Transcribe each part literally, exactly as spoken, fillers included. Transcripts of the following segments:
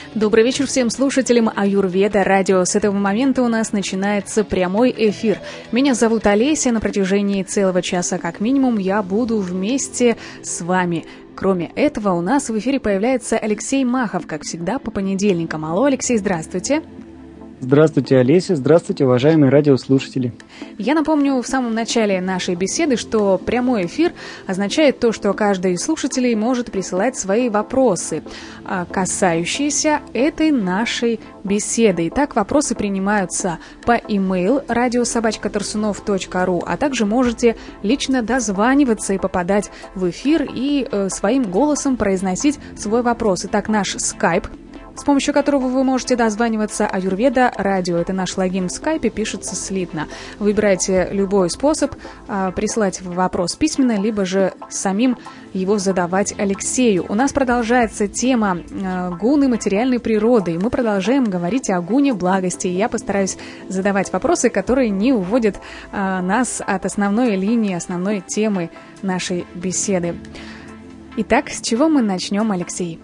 Добрый вечер всем слушателям Аюрведа радио. С этого момента у нас начинается прямой эфир. Меня зовут Олеся. На протяжении целого часа как минимум я буду вместе с вами. Кроме этого, у нас в эфире появляется Алексей Махов, как всегда, по понедельникам. Алло, Алексей, здравствуйте. Здравствуйте, Олеся. Здравствуйте, уважаемые радиослушатели. Я напомню в самом начале нашей беседы, что прямой эфир означает то, что каждый из слушателей может присылать свои вопросы, касающиеся этой нашей беседы. Итак, вопросы принимаются по e-mail радио собака торсунов точка ру, а также можете лично дозваниваться и попадать в эфир и э, своим голосом произносить свой вопрос. Итак, наш скайп, с помощью которого вы можете дозваниваться, Аюрведа радио. Это наш логин в скайпе, пишется слитно. Выбирайте любой способ а, прислать вопрос письменно, либо же самим его задавать Алексею. У нас продолжается тема а, гуны материальной природы, и мы продолжаем говорить о гуне благости. Я постараюсь задавать вопросы, которые не уводят а, нас от основной линии, основной темы нашей беседы. Итак, с чего мы начнем, Алексей?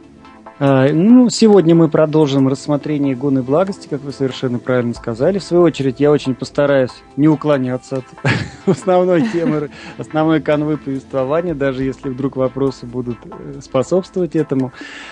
Ну, сегодня мы продолжим рассмотрение гуны благости, как вы совершенно правильно сказали. В свою очередь, я очень постараюсь не уклоняться от основной темы, основной канвы повествования, даже если вдруг вопросы будут способствовать этому.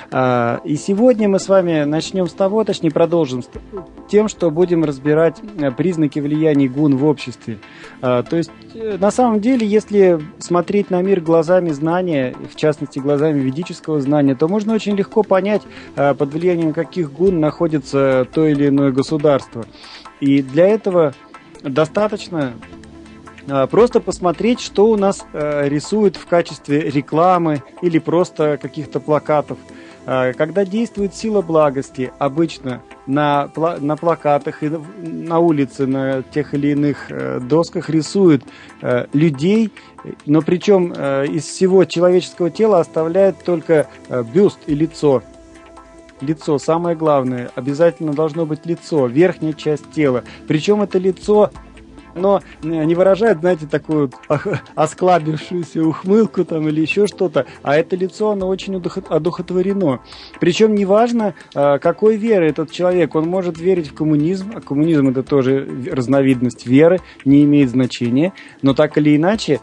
И сегодня мы с вами начнем с того, точнее продолжим с тем, что будем разбирать признаки влияния гун в обществе. То есть, на самом деле, если смотреть на мир глазами знания, в частности, глазами ведического знания, то можно очень легко понять, под влиянием каких гун находится то или иное государство. И для этого достаточно просто посмотреть, что у нас рисуют в качестве рекламы или просто каких-то плакатов. Когда действует сила благости, обычно на, на плакатах и на улице, на тех или иных досках рисуют людей, но причем из всего человеческого тела оставляют только бюст и лицо. Лицо, самое главное, обязательно должно быть лицо, верхняя часть тела. Причем это лицо, но не выражает, знаете, такую осклабившуюся ухмылку там или еще что-то, а это лицо, оно очень одухотворено. Причем неважно, какой веры этот человек, он может верить в коммунизм, а коммунизм это тоже разновидность веры, не имеет значения, но так или иначе,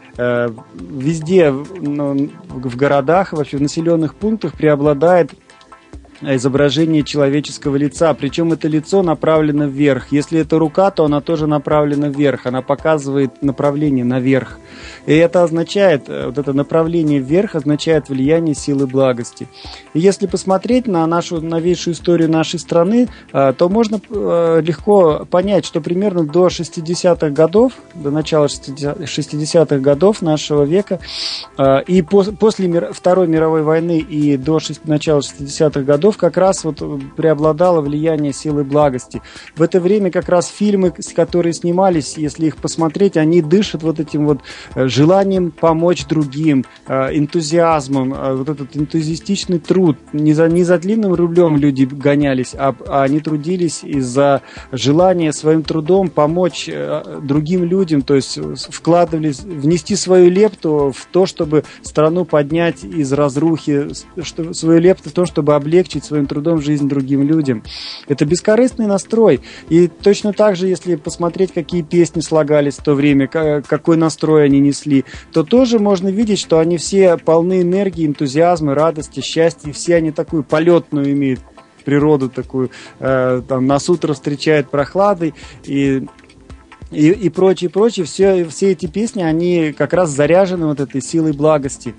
везде в городах, вообще в населенных пунктах преобладает изображение человеческого лица, причем это лицо направлено вверх. Если это рука, то она тоже направлена вверх, она показывает направление наверх. И это означает, вот это направление вверх означает влияние силы благости. И если посмотреть на нашу новейшую историю нашей страны, то можно легко понять, что примерно до шестидесятых годов, до начала шестидесятых годов нашего века, и после Второй мировой войны и до начала шестидесятых годов как раз вот преобладало влияние силы благости. В это время как раз фильмы, которые снимались, если их посмотреть, они дышат вот этим вот желанием помочь другим, энтузиазмом, вот этот энтузиастичный труд. Не за, не за длинным рублем люди гонялись, а, а они трудились из-за желания своим трудом помочь другим людям, то есть вкладывались, внести свою лепту в то, чтобы страну поднять из разрухи, что, свою лепту в то, чтобы облегчить своим трудом жизнь другим людям. Это бескорыстный настрой. И точно так же, если посмотреть, какие песни слагались в то время, какой настрой они несли, то тоже можно видеть, что они все полны энергии, энтузиазма, радости, счастья. Все они такую полетную имеют природу, такую, э, там, нас утро встречает прохладой и И, и прочее, прочее, все, все эти песни, они как раз заряжены вот этой силой благости.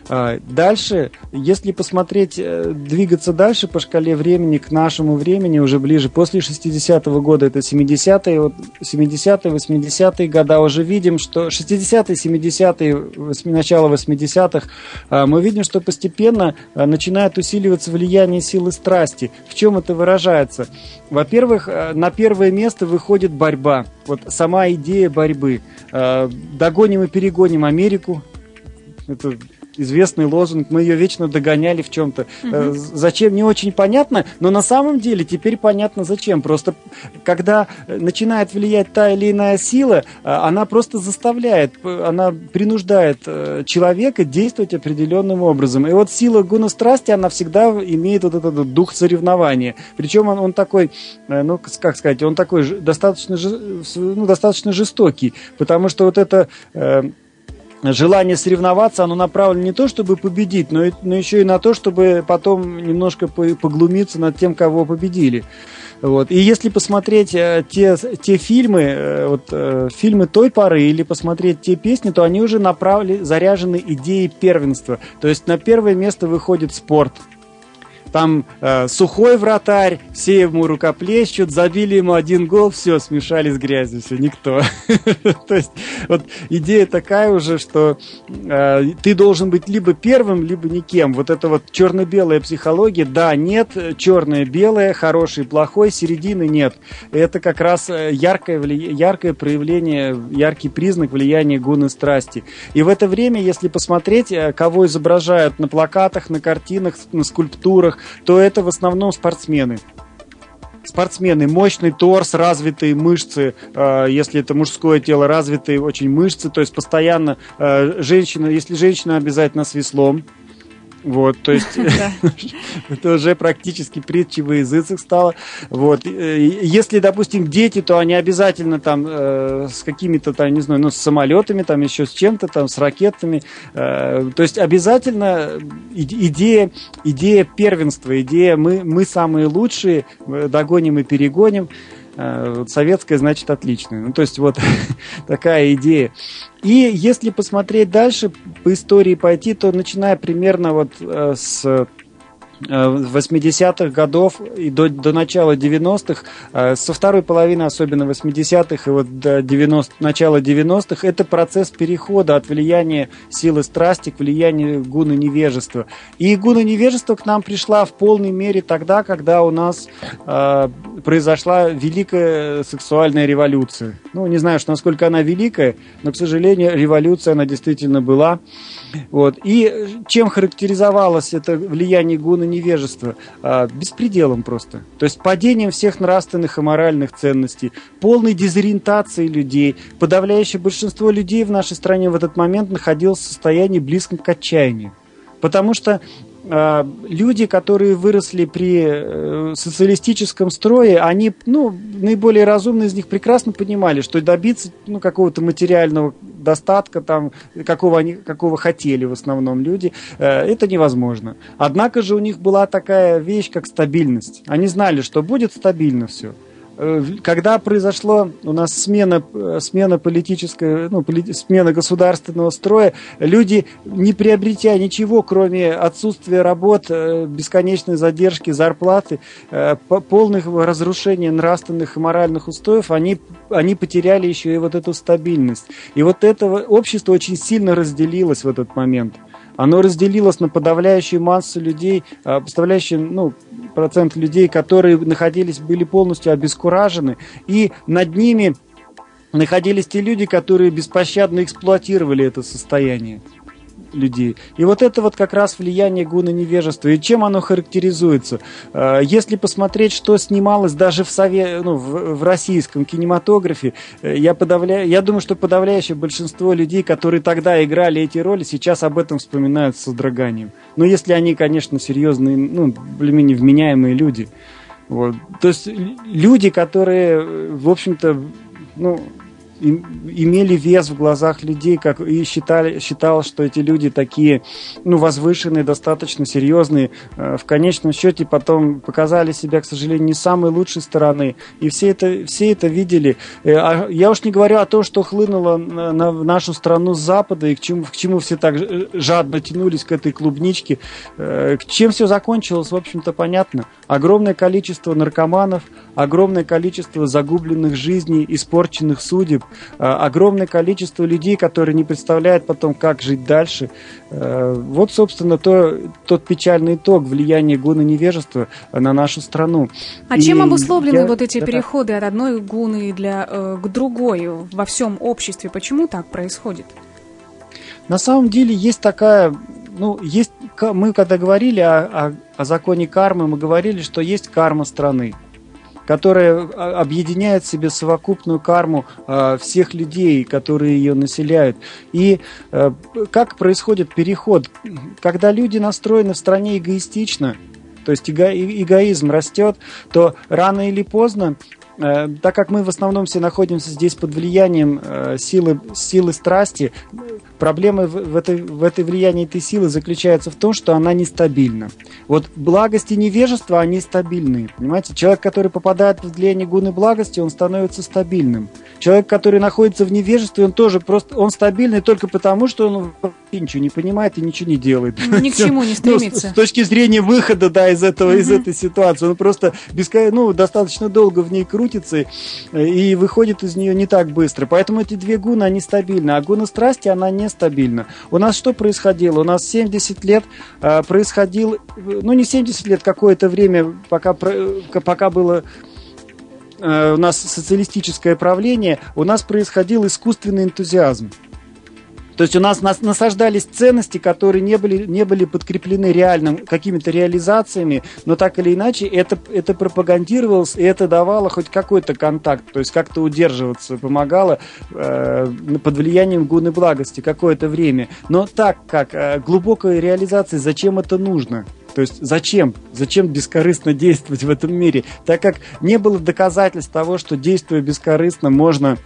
Дальше, если посмотреть, двигаться дальше по шкале времени к нашему времени, уже ближе, после шестидесятого года, это семидесятые, семидесятые, восьмидесятые года, уже видим, что шестидесятые, семидесятые, начало восьмидесятых, мы видим, что постепенно начинает усиливаться влияние силы страсти. В чем это выражается? Во-первых, на первое место выходит борьба. Вот сама идея борьбы. Догоним и перегоним Америку. Это известный лозунг, мы ее вечно догоняли в чем-то. Uh-huh. Зачем, не очень понятно, но на самом деле теперь понятно зачем. Просто когда начинает влиять та или иная сила, она просто заставляет, она принуждает человека действовать определенным образом. И вот сила гуна-страсти, она всегда имеет вот этот дух соревнования. Причем он, он такой, ну, как сказать, он такой достаточно, ну, достаточно жестокий, потому что вот это э, желание соревноваться, оно направлено не то, чтобы победить, но, и, но еще и на то, чтобы потом немножко поглумиться над тем, кого победили. Вот. И если посмотреть э, те, те фильмы, э, вот, э, фильмы той поры, или посмотреть те песни, то они уже направлены, заряжены идеей первенства. То есть на первое место выходит спорт. Там э, сухой вратарь, все ему рукоплещут, забили ему один гол, все, смешали с грязью, все, никто. То есть вот идея такая уже, что э, ты должен быть либо первым, либо никем. Вот это вот черно-белая психология, да, нет, черное-белое, хороший, плохой, середины нет. Это как раз яркое, вли... яркое проявление, яркий признак влияния гуны страсти. И в это время, если посмотреть, кого изображают на плакатах, на картинах, на скульптурах, то это в основном спортсмены. Спортсмены, мощный торс, развитые мышцы, э, если это мужское тело, развитые очень мышцы, то есть постоянно э, женщина, если женщина, обязательно с веслом. Вот, то есть это уже практически притчей во языцах стало. Вот. Если, допустим, дети, то они обязательно там э, с какими-то, там, не знаю, ну, с самолетами, там еще с чем-то, там, с ракетами. Э, то есть обязательно идея, идея первенства, идея мы, мы самые лучшие, догоним и перегоним. Советская, значит, отличная. Ну, то есть вот такая идея. И если посмотреть дальше, по истории пойти, то начиная примерно вот э, с восьмидесятых годов и до, до начала девяностых, э, со второй половины, особенно восьмидесятых и вот до девяностых, начала девяностых, это процесс перехода от влияния силы страсти к влиянию гуны невежества. И гуна невежества к нам пришла в полной мере тогда, когда у нас э, произошла великая сексуальная революция. Ну, не знаю, что насколько она великая, но, к сожалению, революция, она действительно была. Вот. И чем характеризовалось это влияние гуны невежества? А, беспределом просто. То есть падением всех нравственных и моральных ценностей, полной дезориентацией людей. Подавляющее большинство людей в нашей стране в этот момент находилось в состоянии близком к отчаянию. Потому что э, люди, которые выросли при э, социалистическом строе, они, ну, наиболее разумные из них прекрасно понимали, что добиться, ну, какого-то материального достатка, там, какого, они, какого хотели в основном люди, э, это невозможно. Однако же у них была такая вещь, как стабильность. Они знали, что будет стабильно все. Когда произошла у нас смена, смена политической, ну, полит, смена государственного строя, люди, не приобретя ничего, кроме отсутствия работ, бесконечной задержки зарплаты, полного разрушения нравственных и моральных устоев, они, они потеряли еще и вот эту стабильность. И вот это общество очень сильно разделилось в этот момент. Оно разделилось на подавляющую массу людей, подавляющий, ну, процент людей, которые находились, были полностью обескуражены, и над ними находились те люди, которые беспощадно эксплуатировали это состояние людей. И вот это вот как раз влияние гуны невежества. И чем оно характеризуется? Если посмотреть, что снималось даже в, сове... ну, в, в российском кинематографе, я, подавля... я думаю, что подавляющее большинство людей, которые тогда играли эти роли, сейчас об этом вспоминают с содроганием. Но если они, конечно, серьезные, ну, более-менее вменяемые люди. Вот. То есть люди, которые, в общем-то, ну, имели вес в глазах людей, как и считали, считал, что эти люди такие, ну, возвышенные, достаточно серьезные, в конечном счете потом показали себя, к сожалению, не с самой лучшей стороны, и все это, все это видели. Я уж не говорю о том, что хлынуло на, в нашу страну с Запада, и к чему, к чему все так жадно тянулись к этой клубничке. Чем все закончилось, в общем-то, понятно. Огромное количество наркоманов, огромное количество загубленных жизней, испорченных судеб, огромное количество людей, которые не представляют потом, как жить дальше. Вот, собственно, то, тот печальный итог влияния гуны невежества на нашу страну. А И чем обусловлены я... вот эти да, переходы от одной гуны для, э, к другой во всем обществе? Почему так происходит? На самом деле есть такая, ну, есть, мы когда говорили о, о, о законе кармы, мы говорили, что есть карма страны, которая объединяет в себе совокупную карму э, всех людей, которые ее населяют. И э, как происходит переход? Когда люди настроены в стране эгоистично, то есть эго, эгоизм растет, то рано или поздно, э, так как мы в основном все находимся здесь под влиянием э, силы, силы страсти, проблема в, в, этой, в этой влиянии этой силы заключается в том, что она нестабильна. Вот благость и невежество, они стабильны. Понимаете? Человек, который попадает в влияние гуны благости, он становится стабильным. Человек, который находится в невежестве, он тоже просто, он стабильный только потому, что он ничего не понимает и ничего не делает. Ни к чему не стремится. Ну, с, с точки зрения выхода, да, из этого, mm-hmm. из этой ситуации, он просто бескон... ну, достаточно долго в ней крутится и выходит из нее не так быстро. Поэтому эти две гуны, они стабильны. А гуна страсти, она нестабильна. У нас что происходило? У нас семьдесят лет э, происходил, ну не семьдесят лет, какое-то время, пока, пока было э, у нас социалистическое правление, у нас происходил искусственный энтузиазм. То есть у нас насаждались ценности, которые не были, не были подкреплены реальным какими-то реализациями, но так или иначе это, это пропагандировалось, и это давало хоть какой-то контакт, то есть как-то удерживаться, помогало э, под влиянием гуны благости какое-то время. Но так как э, глубокая реализация, зачем это нужно? То есть зачем? Зачем бескорыстно действовать в этом мире? Так как не было доказательств того, что действуя бескорыстно можно...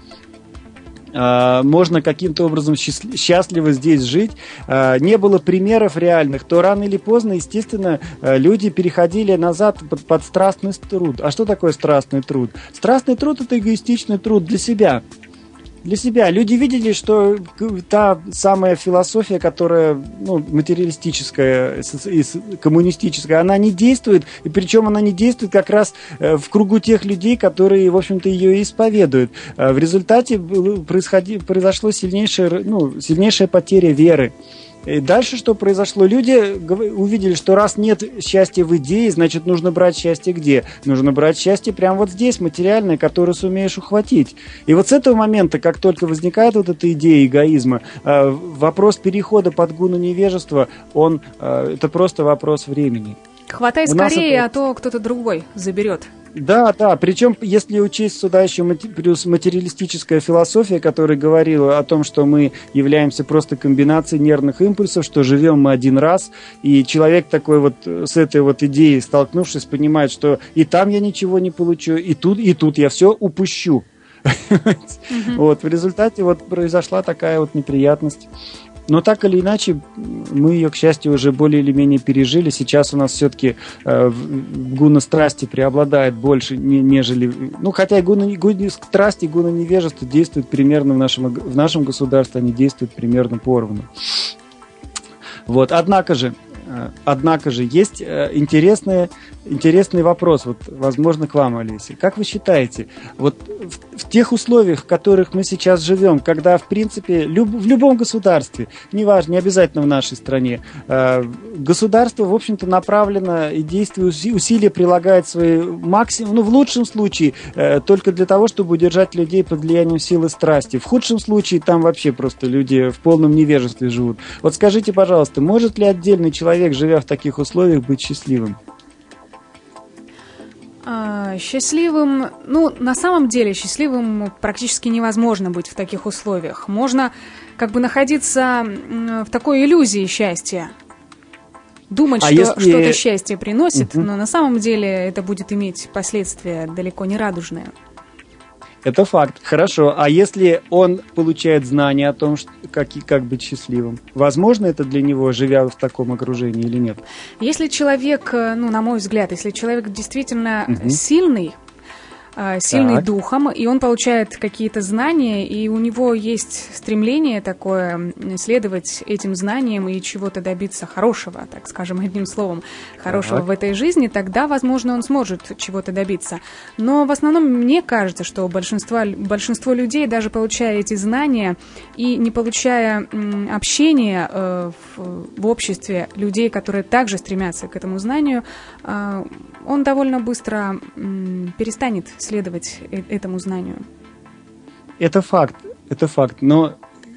можно каким-то образом счастливо здесь жить, не было примеров реальных, то рано или поздно, естественно, люди переходили назад под, под страстный труд. А что такое страстный труд? Страстный труд – это эгоистичный труд для себя. Для себя. Люди видели, что та самая философия, которая ну, материалистическая и коммунистическая, она не действует, и причем она не действует как раз в кругу тех людей, которые, в общем-то, ее исповедуют. В результате произошло сильнейшая, ну, сильнейшая потеря веры. И дальше что произошло? Люди увидели, что раз нет счастья в идее, значит, нужно брать счастье где? Нужно брать счастье прямо вот здесь, материальное, которое сумеешь ухватить. И вот с этого момента, как только возникает вот эта идея эгоизма, вопрос перехода под гуну невежества, он, это просто вопрос времени. Хватай скорее, это... а то кто-то другой заберет. Да, да, причем если учесть сюда еще плюс материалистическая философия, которая говорила о том, что мы являемся просто комбинацией нервных импульсов, что живем мы один раз, и человек такой вот с этой вот идеей, столкнувшись, понимает, что и там я ничего не получу, и тут, и тут я все упущу. Вот, в результате вот произошла такая вот неприятность. Но так или иначе, мы ее, к счастью, уже более или менее пережили. Сейчас у нас все-таки э, гуна страсти преобладает больше, не, нежели... Ну, хотя и гуна, гуна страсти, и гуна невежества действуют примерно в нашем, в нашем государстве, они действуют примерно поровну. Вот, однако же, однако же есть интересный, интересный вопрос, вот, возможно, к вам, Олеся. Как вы считаете, вот в, в тех условиях, в которых мы сейчас живем, когда, в принципе, люб, в любом государстве, неважно, не обязательно в нашей стране, э, государство, в общем-то, направлено и действует, усилия прилагает свои максимум, ну, в лучшем случае, э, только для того, чтобы удержать людей под влиянием силы страсти. В худшем случае, там вообще просто люди в полном невежестве живут. Вот скажите, пожалуйста, может ли отдельный человек, живя в таких условиях, быть счастливым? Счастливым, ну, на самом деле, счастливым практически невозможно быть в таких условиях. Можно как бы находиться в такой иллюзии счастья. Думать, а что если... что-то счастье приносит, угу. но на самом деле это будет иметь последствия далеко не радужные. Это факт. Хорошо. А если он получает знания о том, что, как, как быть счастливым, возможно это для него, живя в таком окружении, или нет? Если человек, ну, на мой взгляд, если человек действительно угу. сильный, сильный так. духом, и он получает какие-то знания, и у него есть стремление такое следовать этим знаниям и чего-то добиться хорошего, так скажем, одним словом, хорошего так. в этой жизни, тогда, возможно, он сможет чего-то добиться. Но в основном мне кажется, что большинство, большинство людей, даже получая эти знания и не получая м, общения э, в, в обществе людей, которые также стремятся к этому знанию, э, он довольно быстро м, перестанет следовать этому знанию. Это факт, это факт. Но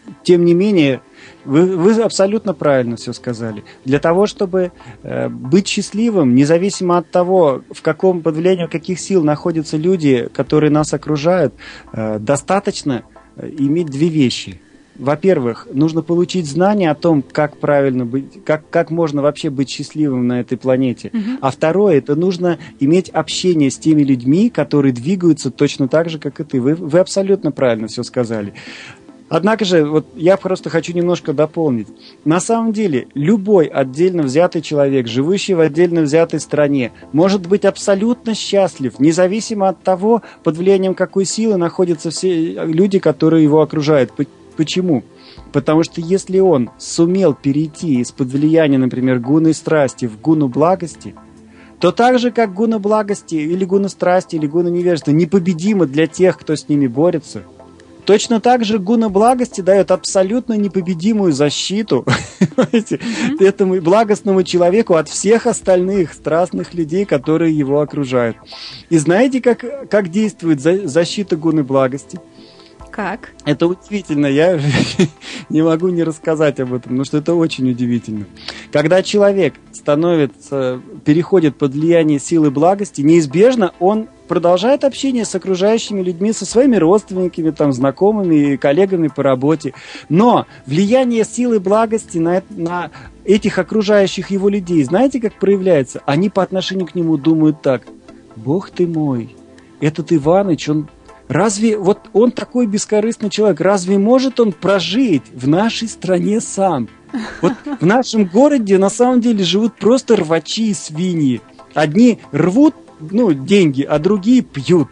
тем не менее, вы, вы абсолютно правильно все сказали. Для того, чтобы э, быть счастливым, независимо от того, в каком под влиянием каких сил находятся люди, которые нас окружают, э, достаточно иметь две вещи. Во-первых, нужно получить знания о том, как правильно быть, как, как можно вообще быть счастливым на этой планете. Uh-huh. А второе, это нужно иметь общение с теми людьми, которые двигаются точно так же, как и ты. Вы, вы абсолютно правильно все сказали. Однако же, вот я просто хочу немножко дополнить. На самом деле, любой отдельно взятый человек, живущий в отдельно взятой стране, может быть абсолютно счастлив, независимо от того, под влиянием какой силы находятся все люди, которые его окружают. Почему? Потому что если он сумел перейти из-под влияния, например, гуны страсти в гуну благости, то так же, как гуна благости или гуна страсти или гуна невежества непобедима для тех, кто с ними борется, точно так же гуна благости дает абсолютно непобедимую защиту mm-hmm. этому благостному человеку от всех остальных страстных людей, которые его окружают. И знаете, как, как действует за, защита гуны благости? Как? Это удивительно, я не могу не рассказать об этом, потому что это очень удивительно. Когда человек становится, переходит под влияние силы благости, неизбежно он продолжает общение с окружающими людьми, со своими родственниками, там, знакомыми, коллегами по работе. Но влияние силы благости на, на этих окружающих его людей, знаете, как проявляется? Они по отношению к нему думают так: «Бог ты мой, этот Иваныч, он разве вот он такой бескорыстный человек, разве может он прожить в нашей стране сам? Вот в нашем городе на самом деле живут просто рвачи и свиньи. Одни рвут, ну, деньги, а другие пьют.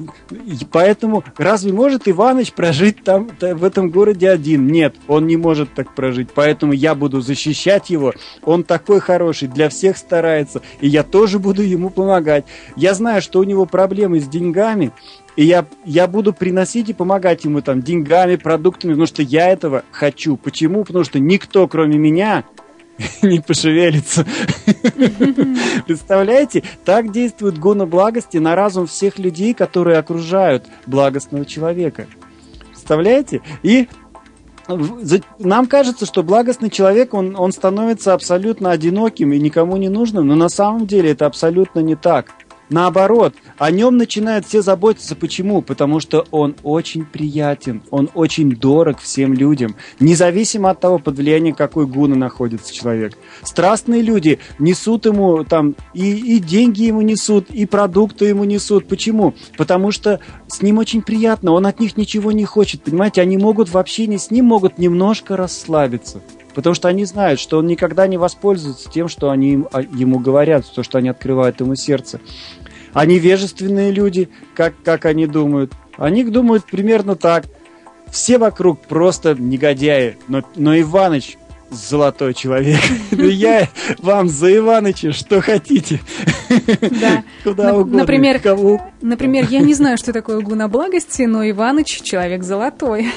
И поэтому разве может Иваныч прожить там, в этом городе один? Нет, он не может так прожить. Поэтому я буду защищать его. Он такой хороший, для всех старается. И я тоже буду ему помогать. Я знаю, что у него проблемы с деньгами. И я, я буду приносить и помогать ему там деньгами, продуктами, потому что я этого хочу. Почему? Потому что никто, кроме меня, не пошевелится. Представляете? Так действует гуна благости на разум всех людей, которые окружают благостного человека. Представляете? И нам кажется, что благостный человек, он, он становится абсолютно одиноким и никому не нужным, но на самом деле это абсолютно не так. Наоборот, о нем начинают все заботиться. Почему? Потому что он очень приятен, он очень дорог всем людям, независимо от того, под влиянием какой гуны находится человек. Страстные люди несут ему там и, и деньги ему несут, и продукты ему несут. Почему? Потому что с ним очень приятно, он от них ничего не хочет. Понимаете, они могут в общении с ним могут немножко расслабиться. Потому что они знают, что он никогда не воспользуется тем, что они ему говорят, то, что они открывают ему сердце. А невежественные люди, как, как они думают? Они думают примерно так. Все вокруг просто негодяи, но, но Иваныч золотой человек. Я вам за Иваныча что хотите. Да. Куда угодно. Например, например, я не знаю, что такое гуна благости, но Иваныч человек золотой.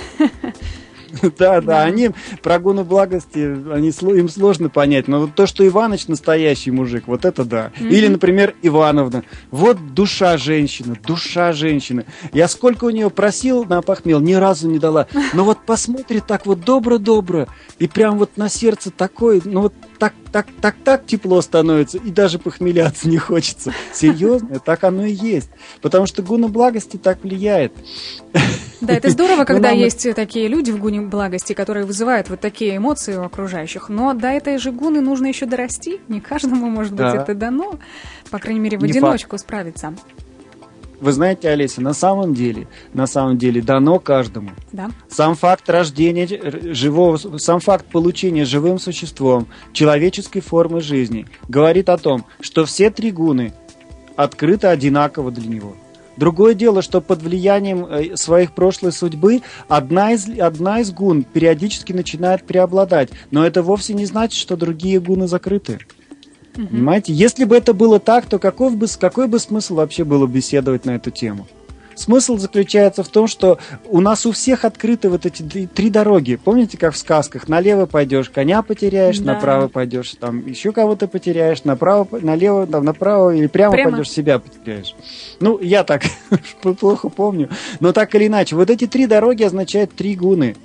Да, да, они про гуну благости, они, им сложно понять, но вот то, что Иваныч настоящий мужик, вот это да. Mm-hmm. Или, например, Ивановна, вот душа женщины, душа женщины. Я сколько у нее просил на похмел, ни разу не дала. Но вот посмотрит так вот добро-добро, и прям вот на сердце такое, ну вот так, так, так, так тепло становится, и даже похмеляться не хочется. Серьезно, так оно и есть. Потому что гуна благости так влияет. Да, это здорово, когда есть такие люди в гуне благости, которые вызывают вот такие эмоции у окружающих. Но до этой же гуны нужно еще дорасти. Не каждому, может быть, да. это дано. По крайней мере, в Не одиночку факт. справиться. Вы знаете, Олеся, на самом деле, на самом деле дано каждому. Да. Сам факт рождения живого, сам факт получения живым существом человеческой формы жизни говорит о том, что все три гуны открыты одинаково для него. Другое дело, что под влиянием своих прошлой судьбы одна из, одна из гун периодически начинает преобладать. Но это вовсе не значит, что другие гуны закрыты. Угу. Понимаете? Если бы это было так, то какой бы, какой бы смысл вообще было беседовать на эту тему? Смысл заключается в том, что у нас у всех открыты вот эти три дороги. Помните, как в сказках? Налево пойдешь, коня потеряешь, да. направо пойдешь, там еще кого-то потеряешь, направо, налево, там, направо или прямо, прямо пойдешь, себя потеряешь. Ну, я так плохо помню. Но так или иначе, вот эти три дороги означают три гуны,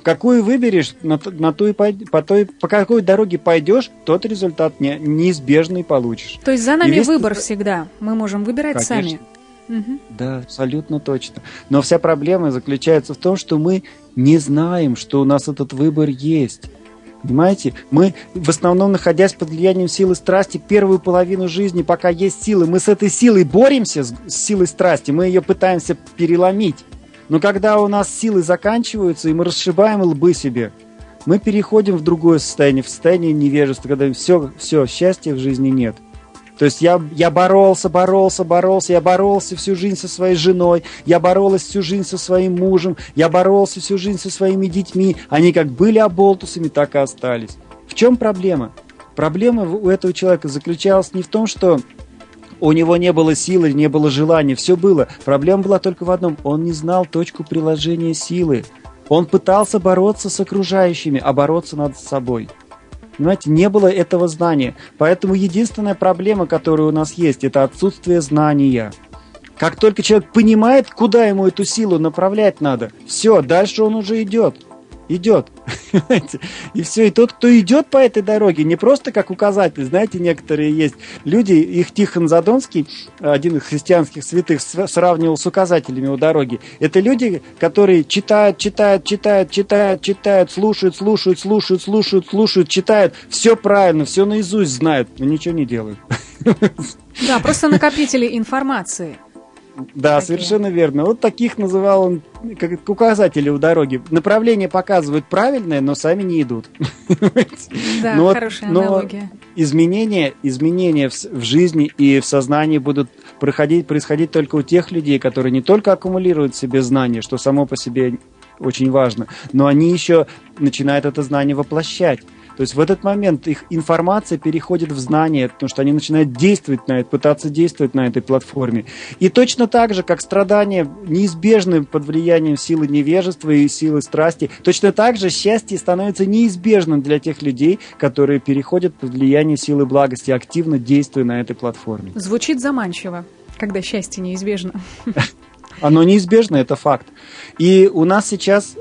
какую выберешь, на, на ту и пойд... по, той, по какой дороге пойдешь, тот результат не, неизбежный получишь. То есть за нами весь... выбор всегда. Мы можем выбирать Конечно. сами. Угу. Да, абсолютно точно. Но вся проблема заключается в том, что мы не знаем, что у нас этот выбор есть. Понимаете? Мы, в основном, находясь под влиянием силы страсти, первую половину жизни, пока есть силы, мы с этой силой боремся, с, с силой страсти, мы ее пытаемся переломить. Но когда у нас силы заканчиваются, и мы расшибаем лбы себе, мы переходим в другое состояние, в состояние невежества, когда все, все, счастья в жизни нет. То есть я, я боролся, боролся, боролся, я боролся всю жизнь со своей женой, я боролась всю жизнь со своим мужем, я боролся всю жизнь со своими детьми. Они как были оболтусами, так и остались. В чем проблема? Проблема у этого человека заключалась не в том, что у него не было силы, не было желания, все было. Проблема была только в одном. Он не знал точку приложения силы. Он пытался бороться с окружающими, а бороться надо с собой. Понимаете, не было этого знания. Поэтому единственная проблема, которая у нас есть, это отсутствие знания. Как только человек понимает, куда ему эту силу направлять надо, все, дальше он уже идет. Идет. И все. И тот, кто идет по этой дороге, не просто как указатель. Знаете, некоторые есть люди, их Тихон Задонский, один из христианских святых, сравнивал с указателями у дороги. Это люди, которые читают, читают, читают, читают, читают, слушают, слушают, слушают, слушают, слушают, читают. Все правильно, все наизусть знают, но ничего не делают. Да, просто накопители информации. Да, такие. Совершенно верно. Вот таких называл он как указатели у дороги. Направление показывают правильное, но сами не идут. Да, но, хорошая но аналогия. Изменения, изменения в, в жизни и в сознании будут проходить, происходить только у тех людей, которые не только аккумулируют в себе знания, что само по себе очень важно, но они еще начинают это знание воплощать. То есть в этот момент их информация переходит в знание, потому что они начинают действовать на это, пытаться действовать на этой платформе. И точно так же, как страдания неизбежны под влиянием силы невежества и силы страсти, точно так же счастье становится неизбежным для тех людей, которые переходят под влияние силы благости, активно действуя на этой платформе. Звучит заманчиво, когда счастье неизбежно. Оно неизбежно, это факт. И у нас сейчас...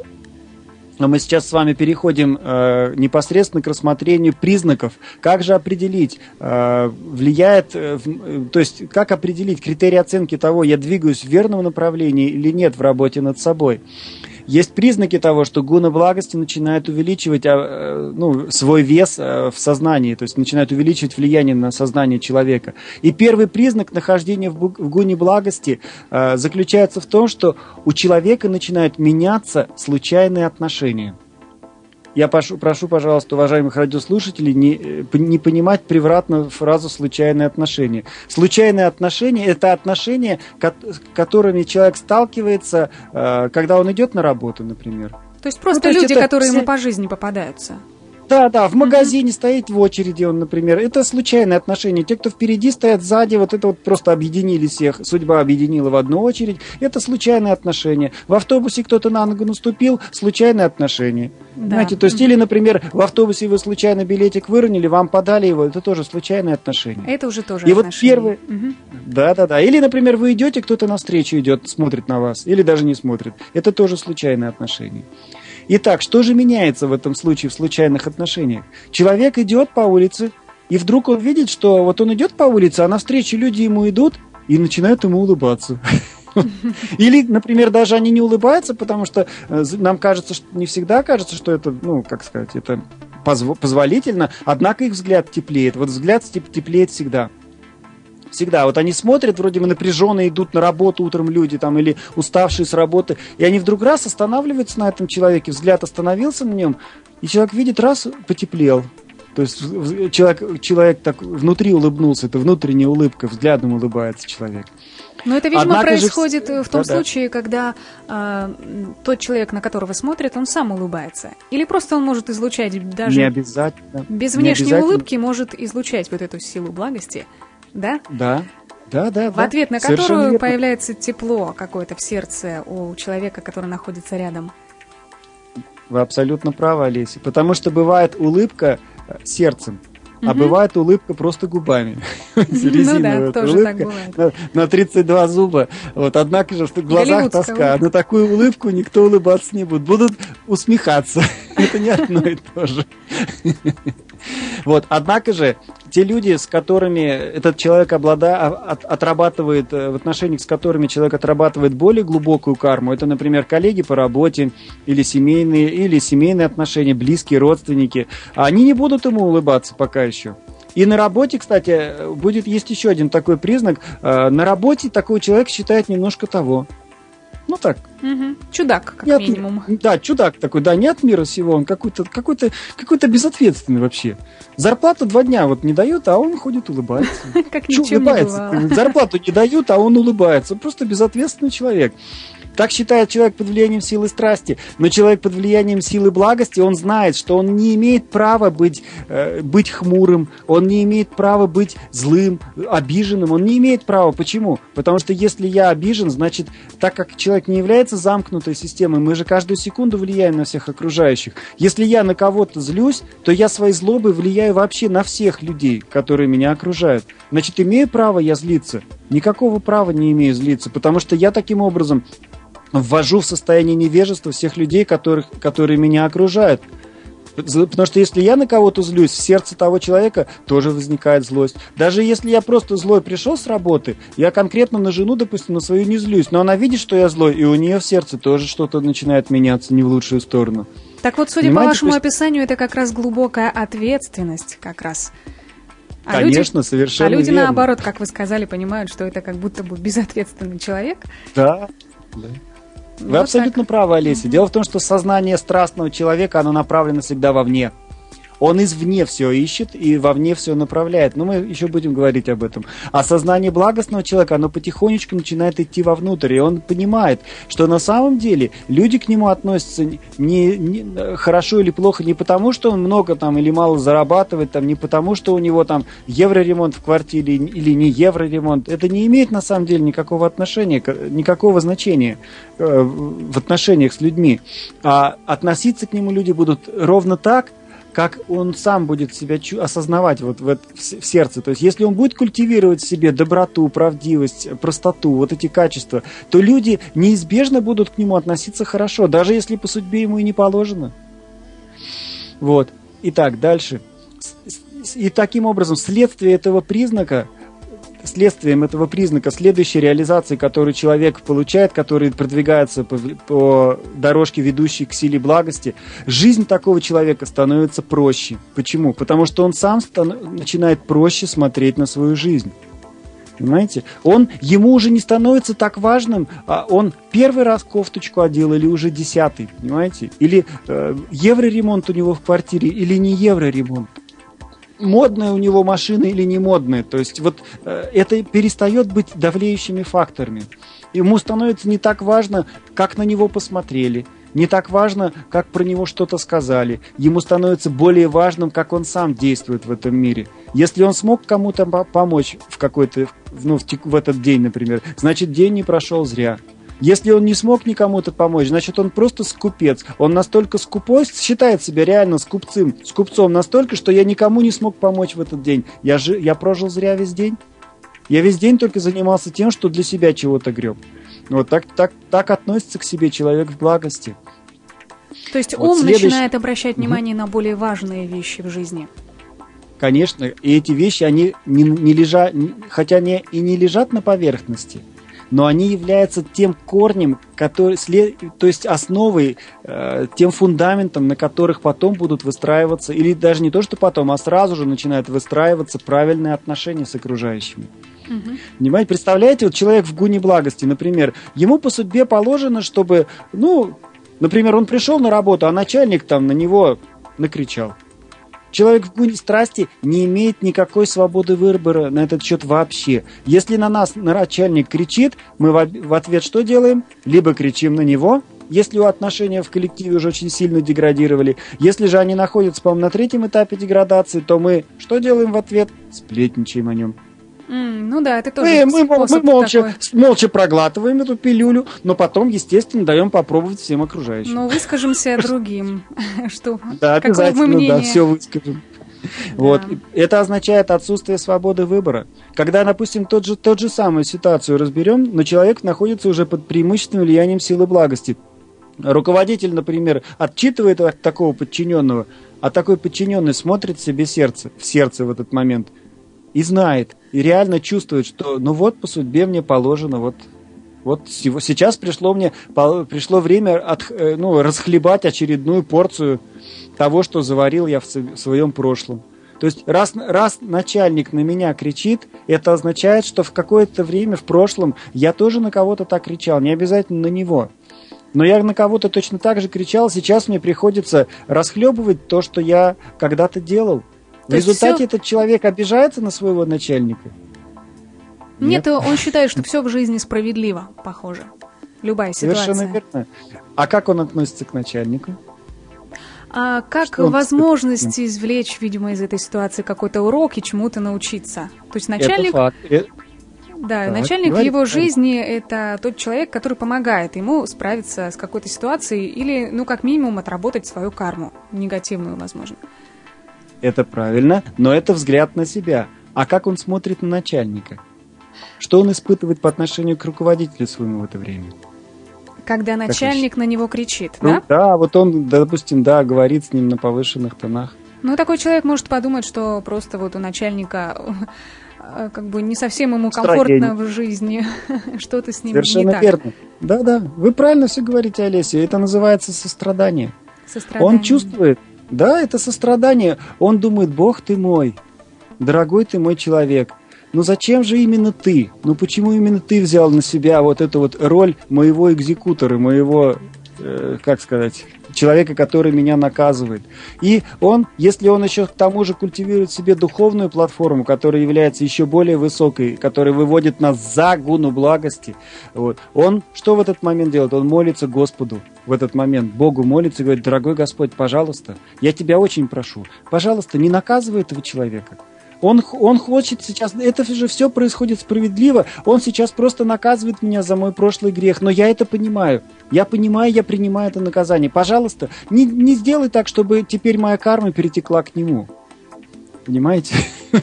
Мы сейчас с вами переходим э, непосредственно к рассмотрению признаков. Как же определить, э, влияет, э, в, то есть как определить критерии оценки того, я двигаюсь в верном направлении или нет в работе над собой. Есть признаки того, что гуна благости начинают увеличивать э, ну, свой вес э, в сознании, то есть начинают увеличивать влияние на сознание человека. И первый признак нахождения в, в гуне благости э, заключается в том, что у человека начинают меняться случайные отношения. Я прошу, прошу, пожалуйста, уважаемых радиослушателей, не, не понимать превратно фразу «случайные отношения». Случайные отношения – это отношения, с которыми человек сталкивается, когда он идет на работу, например. То есть просто ну, то люди, есть которые все... ему по жизни попадаются. Да, да, в магазине mm-hmm. стоит в очереди он, например. Это случайные отношения. Те, кто впереди стоят, сзади, вот это вот просто объединили всех. Судьба объединила в одну очередь. Это случайные отношения. В автобусе кто-то на ногу наступил, случайные отношения. Да. Знаете, то есть, mm-hmm. или, например, в автобусе вы случайно билетик выронили, вам подали его, это тоже случайные отношения. Это уже тоже И отношения. вот первый... Mm-hmm. Да, да, да. Или, например, вы идете, кто-то навстречу идет, смотрит на вас, или даже не смотрит. Это тоже случайные отношения. Итак, что же меняется в этом случае в случайных отношениях? Человек идет по улице, и вдруг он видит, что вот он идет по улице, а навстречу люди ему идут и начинают ему улыбаться. Или, например, даже они не улыбаются, потому что нам кажется, что не всегда кажется, что это, ну, как сказать, это позволительно, однако их взгляд теплеет. Вот взгляд теплеет всегда. Всегда. Вот они смотрят, вроде бы напряженно идут на работу утром люди, там, или уставшие с работы, и они вдруг раз останавливаются на этом человеке, взгляд остановился на нем, и человек видит, раз, потеплел. То есть человек, человек так внутри улыбнулся, это внутренняя улыбка, взглядом улыбается человек. Но это, видимо, Однако происходит же... в том да, случае, да. когда э, тот человек, на которого смотрит, он сам улыбается. Или просто он может излучать даже... Не обязательно. Без внешней Не обязательно. улыбки может излучать вот эту силу благости. Да? Да, да, да. В ответ на Совершенно которую верно. Появляется тепло какое-то в сердце у человека, который находится рядом. Вы абсолютно правы, Олеся. Потому что бывает улыбка сердцем. а бывает улыбка просто губами. Резиновая улыбка на тридцать два зуба. Вот, однако же в глазах тоска. На такую улыбку никто улыбаться не будет. Будут усмехаться. Это не одно и то же. Вот, однако же, те люди, с которыми этот человек облада... от... отрабатывает, в отношениях с которыми человек отрабатывает более глубокую карму, это, например, коллеги по работе, или семейные, или семейные отношения, близкие, родственники, они не будут ему улыбаться пока еще. И на работе, кстати, будет есть еще один такой признак. На работе такой человек считает немножко того. Ну так. Угу. Чудак, как не минимум. От, да, чудак такой, да, не от мира сего, он какой-то, какой-то, какой-то безответственный вообще. Зарплату два дня вот не дают, а он ходит, улыбается. Как ничего не бывало. Зарплату не дают, а он улыбается. Просто безответственный человек. Так считает человек под влиянием силы страсти. Но человек под влиянием силы благости, он знает, что он не имеет права быть, э, быть хмурым, он не имеет права быть злым, обиженным. Он не имеет права. Почему? Потому что если я обижен, значит, так как человек не является замкнутой системой, мы же каждую секунду влияем на всех окружающих. Если я на кого-то злюсь, то я своей злобой влияю вообще на всех людей, которые меня окружают. Значит, имею право я злиться? Никакого права не имею злиться, потому что я таким образом ввожу в состояние невежества всех людей, которых, которые меня окружают. Потому что если я на кого-то злюсь, в сердце того человека тоже возникает злость. Даже если я просто злой пришел с работы, я конкретно на жену, допустим, на свою не злюсь, но она видит, что я злой, и у нее в сердце тоже что-то начинает меняться не в лучшую сторону. Так вот, судя Понимаете, по вашему есть... описанию, это как раз глубокая ответственность, как раз. А Конечно, люди, совершенно А люди, верно. наоборот, как вы сказали, понимают, что это как будто бы безответственный человек. Да, да. Вы вот абсолютно так. правы, Олеся. Дело в том, что сознание страстного человека, оно направлено всегда вовне. Он извне все ищет и вовне все направляет. Но мы еще будем говорить об этом. А сознание благостного человека, оно потихонечку начинает идти вовнутрь. И он понимает, что на самом деле люди к нему относятся не, не, хорошо или плохо не потому, что он много там или мало зарабатывает, там, не потому, что у него там евроремонт в квартире или не евроремонт. Это не имеет на самом деле никакого отношения, никакого значения э, в отношениях с людьми. А относиться к нему люди будут ровно так, как он сам будет себя чу- осознавать вот в, в, в сердце. То есть, если он будет культивировать в себе доброту, правдивость, простоту, вот эти качества, то люди неизбежно будут к нему относиться хорошо, даже если по судьбе ему и не положено. Вот. Итак, дальше. И таким образом, следствие этого признака, следствием этого признака, следующей реализации, которую человек получает, который продвигается по, по дорожке, ведущей к силе благости, жизнь такого человека становится проще. Почему? Потому что он сам стан- начинает проще смотреть на свою жизнь. Понимаете? Он, ему уже не становится так важным, а он первый раз кофточку одел или уже десятый, понимаете? Или э, евроремонт у него в квартире, или не евроремонт. Модная у него машина или не модная. То есть вот э, это перестает быть давлеющими факторами. Ему становится не так важно, как на него посмотрели, не так важно, как про него что-то сказали. Ему становится более важным, как он сам действует в этом мире. Если он смог кому-то помочь в какой-то, ну, в, в этот день, например, значит, день не прошел зря. Если он не смог никому-то помочь, значит, он просто скупец. Он настолько скупой, считает себя реально скупцем, скупцом настолько, что я никому не смог помочь в этот день. Я, же, я прожил зря весь день. Я весь день только занимался тем, что для себя чего-то греб. Вот так, так, так относится к себе человек в благости. То есть вот ум следующий... начинает обращать внимание mm-hmm. на более важные вещи в жизни. Конечно, и эти вещи, они не, не лежат, хотя они и не лежат на поверхности, но они являются тем корнем, который, то есть основой, э, тем фундаментом, на которых потом будут выстраиваться, или даже не то, что потом, а сразу же начинают выстраиваться правильные отношения с окружающими. Угу. Понимаете, представляете, вот человек в гуне благости, например, ему по судьбе положено, чтобы, ну, например, он пришел на работу, а начальник там на него накричал. Человек в гуне страсти не имеет никакой свободы выбора на этот счет вообще. Если на нас начальник кричит, мы в ответ что делаем? Либо кричим на него, если у отношения в коллективе уже очень сильно деградировали. Если же они находятся, по-моему, на третьем этапе деградации, то мы что делаем в ответ? Сплетничаем о нем. Mm, ну да, это тоже мы, мы, мы молча, такой. молча проглатываем эту пилюлю, но потом, естественно, даем попробовать всем окружающим. Но выскажемся другим. Что? Да, обязательно, да, все выскажем. Вот. Это означает отсутствие свободы выбора. Когда, допустим, тот же, тот же самую ситуацию разберем, но человек находится уже под преимущественным влиянием силы благости. Руководитель, например, отчитывает от такого подчиненного, а такой подчиненный смотрит себе сердце, в сердце в этот момент и знает, и реально чувствует, что ну вот по судьбе мне положено, вот, вот сейчас пришло мне пришло время от, ну, расхлебать очередную порцию того, что заварил я в своем прошлом. То есть раз, раз начальник на меня кричит, это означает, что в какое-то время в прошлом я тоже на кого-то так кричал, не обязательно на него. Но я на кого-то точно так же кричал, сейчас мне приходится расхлебывать то, что я когда-то делал. В то результате все... этот человек обижается на своего начальника? Нет, Нет, он считает, что все в жизни справедливо, похоже. Любая ситуация. Совершенно верно. А как он относится к начальнику? А как возможность извлечь, видимо, из этой ситуации какой-то урок и чему-то научиться? То есть начальник... Это факт. Да, так, начальник говорит, в его жизни – это тот человек, который помогает ему справиться с какой-то ситуацией или, ну, как минимум, отработать свою карму, негативную, возможно. Это правильно, но это взгляд на себя. А как он смотрит на начальника? Что он испытывает по отношению к руководителю своему в это время? Когда начальник на него кричит, ну, да? Да, вот он, допустим, да, говорит с ним на повышенных тонах. Ну, такой человек может подумать, что просто вот у начальника... как бы не совсем ему комфортно в жизни, что-то с ним Совершенно не так. Верно. Да-да, вы правильно все говорите, Олеся, это называется сострадание. Сострадание. Он чувствует, да, это сострадание, он думает, Бог ты мой, дорогой ты мой человек, ну зачем же именно ты, ну почему именно ты взял на себя вот эту вот роль моего экзекутора, моего, э, как сказать... человека, который меня наказывает. И он, если он еще к тому же культивирует в себе духовную платформу, которая является еще более высокой, которая выводит нас за гуну благости, вот, он что в этот момент делает? Он молится Господу в этот момент, Богу молится и говорит, дорогой Господь, пожалуйста, я тебя очень прошу, пожалуйста, не наказывай этого человека. Он, он хочет сейчас, это же все происходит справедливо, он сейчас просто наказывает меня за мой прошлый грех, но я это понимаю, я понимаю, я принимаю это наказание. Пожалуйста, не, не сделай так, чтобы теперь моя карма перетекла к нему. Понимаете?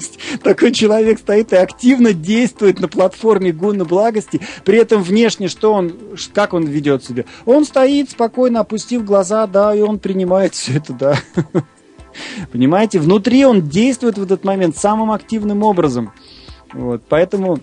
Такой человек стоит и активно действует на платформе гуны благости, при этом внешне, что он, как он ведет себя? Он стоит спокойно, опустив глаза, да, и он принимает все это, да. Понимаете, внутри он действует в этот момент самым активным образом. Вот, поэтому,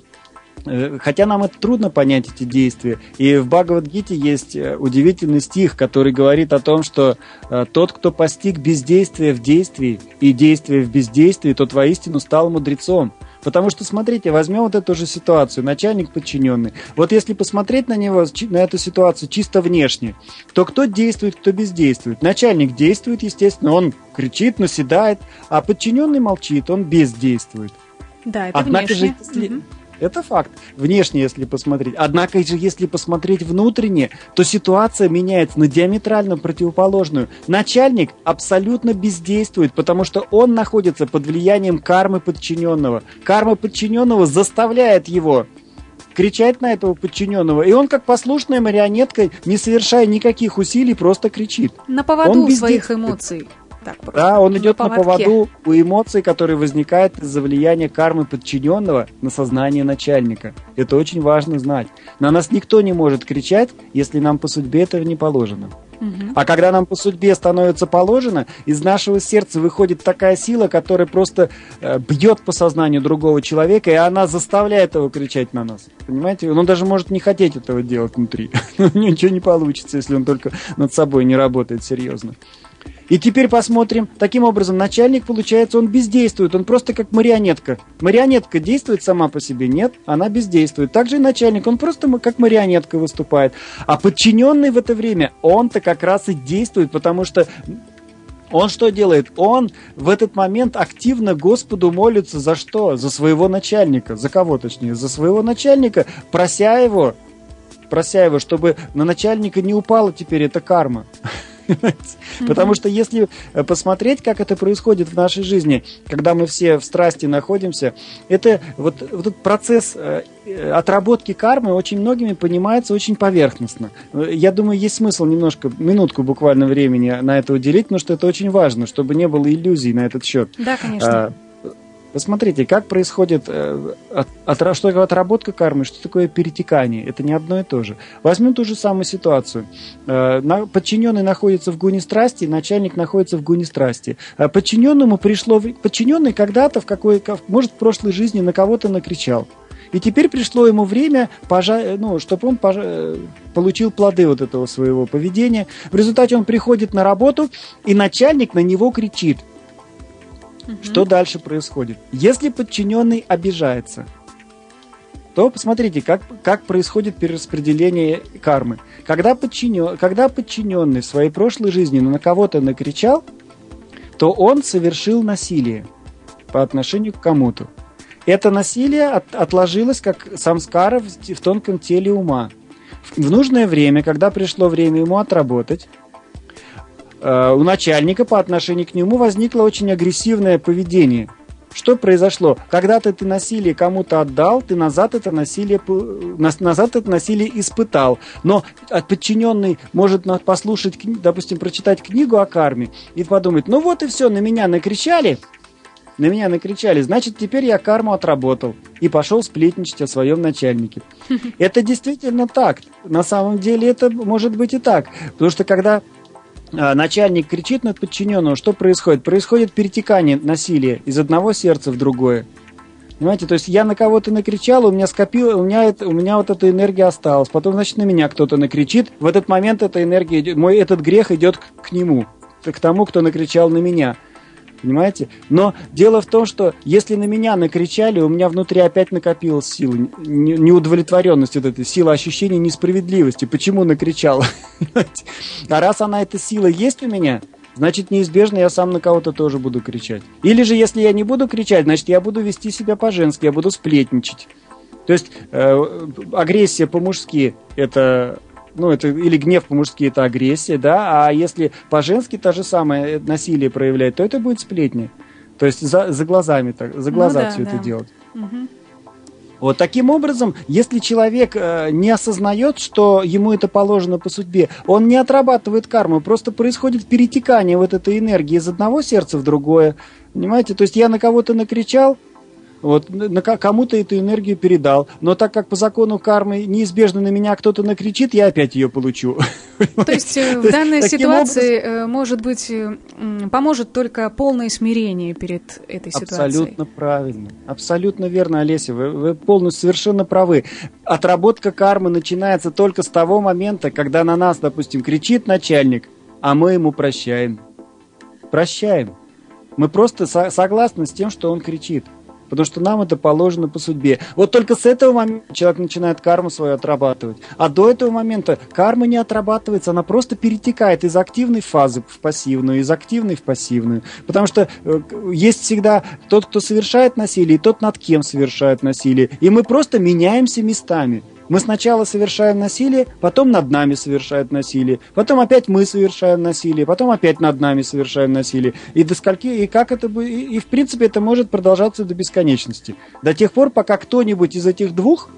э, хотя нам это трудно понять, эти действия, и в Бхагавад-гите есть удивительный стих, который говорит о том, что э, тот, кто постиг бездействие в действии и действие в бездействии, тот воистину стал мудрецом. Потому что, смотрите, возьмем вот эту же ситуацию, начальник подчиненный. Вот если посмотреть на него, на эту ситуацию чисто внешне, то кто действует, кто бездействует? Начальник действует, естественно, он кричит, наседает, а подчиненный молчит, он бездействует. Да, это Однако внешне. же, если... Угу. Это факт, внешне, если посмотреть. Однако же, если посмотреть внутренне, то ситуация меняется на диаметрально противоположную. Начальник абсолютно бездействует, потому что он находится под влиянием кармы подчиненного. Карма подчиненного заставляет его кричать на этого подчиненного, и он, как послушная марионетка, не совершая никаких усилий, просто кричит. На поводу своих эмоций. Так, да, он идет на, на поводу у эмоций, которые возникают из-за влияния кармы подчиненного на сознание начальника. Это очень важно знать. На нас никто не может кричать, если нам по судьбе этого не положено. Угу. А когда нам по судьбе становится положено, из нашего сердца выходит такая сила, которая просто э, бьет по сознанию другого человека, и она заставляет его кричать на нас. Понимаете? Он даже может не хотеть этого делать внутри. Ничего не получится, если он только над собой не работает серьезно. И теперь посмотрим. Таким образом, начальник, получается, он бездействует. Он просто как марионетка. Марионетка действует сама по себе? Нет, она бездействует. Также и начальник, он просто как марионетка выступает. А подчиненный в это время, он-то как раз и действует, потому что он что делает? Он в этот момент активно Господу молится за что? За своего начальника. За кого, точнее? За своего начальника, прося его, прося его, чтобы на начальника не упала теперь эта карма. Потому что если посмотреть, как это происходит в нашей жизни, когда мы все в страсти находимся, это вот, вот этот процесс отработки кармы очень многими понимается очень поверхностно. Я думаю, есть смысл немножко, минутку буквально времени на это уделить, потому что это очень важно, чтобы не было иллюзий на этот счет. Да, конечно. Посмотрите, как происходит э, от, от, что такое отработка кармы, что такое перетекание. Это не одно и то же. Возьмем ту же самую ситуацию. Э, на, подчиненный находится в гуне страсти, начальник находится в гуне страсти. А подчиненному пришло... Подчиненный когда-то, в какой, может, в прошлой жизни на кого-то накричал. И теперь пришло ему время, пожа... ну, чтобы он пожа... получил плоды вот этого своего поведения. В результате он приходит на работу, и начальник на него кричит. Что дальше происходит? Если подчиненный обижается, то посмотрите, как, как происходит перераспределение кармы. Когда, подчинен, когда подчиненный в своей прошлой жизни на кого-то накричал, то он совершил насилие по отношению к кому-то. Это насилие от, отложилось как самскара в, в тонком теле ума. В, в нужное время, когда пришло время ему отработать, у начальника по отношению к нему возникло очень агрессивное поведение. Что произошло? Когда-то ты насилие кому-то отдал, ты назад это насилие, назад это насилие испытал. Но подчиненный может послушать, допустим, прочитать книгу о карме и подумать, ну вот и все, на меня накричали, на меня накричали, значит, теперь я карму отработал. И пошел сплетничать о своем начальнике. Это действительно так. На самом деле это может быть и так. Потому что когда начальник кричит над подчиненным, что происходит? Происходит перетекание насилия из одного сердца в другое. Понимаете, то есть я на кого-то накричал, у меня скопилось, у меня, это, у меня вот эта энергия осталась. Потом, значит, на меня кто-то накричит. В этот момент эта энергия, мой этот грех идет к, к нему, к тому, кто накричал на меня. Понимаете? Но дело в том, что если на меня накричали, у меня внутри опять накопилась сила, неудовлетворенность, вот эта сила ощущения несправедливости. Почему накричал? А раз она, эта сила есть у меня, значит, неизбежно я сам на кого-то тоже буду кричать. Или же, если я не буду кричать, значит, я буду вести себя по-женски, я буду сплетничать. То есть э, агрессия по-мужски – это... Ну, это или гнев по-мужски, это агрессия, да, а если по-женски то же самое насилие проявлять, то это будет сплетни. То есть за, за глазами, так, за глаза ну, да, все да. это делать. Угу. Вот таким образом, если человек э, не осознает, что ему это положено по судьбе, он не отрабатывает карму, просто происходит перетекание вот этой энергии из одного сердца в другое. Понимаете? То есть я на кого-то накричал, вот, на кому-то эту энергию передал. Но так как по закону кармы неизбежно на меня кто-то накричит, я опять ее получу. То есть в данной ситуации, может быть, поможет только полное смирение перед этой ситуацией. Абсолютно правильно. Абсолютно верно, Олеся. Вы, вы полностью совершенно правы. Отработка кармы начинается только с того момента, когда на нас, допустим, кричит начальник, а мы ему прощаем. Прощаем. Мы просто со- согласны с тем, что он кричит. Потому что нам это положено по судьбе. Вот только с этого момента человек начинает карму свою отрабатывать. А до этого момента карма не отрабатывается, она просто перетекает из активной фазы в пассивную, из активной в пассивную. Потому что э, есть всегда тот, кто совершает насилие, и тот, над кем совершает насилие. И мы просто меняемся местами. Мы сначала совершаем насилие, потом над нами совершают насилие, потом опять мы совершаем насилие, потом опять над нами совершаем насилие. И до скольки, и как это будет, и, и в принципе это может продолжаться до бесконечности. До тех пор, пока кто-нибудь из этих двух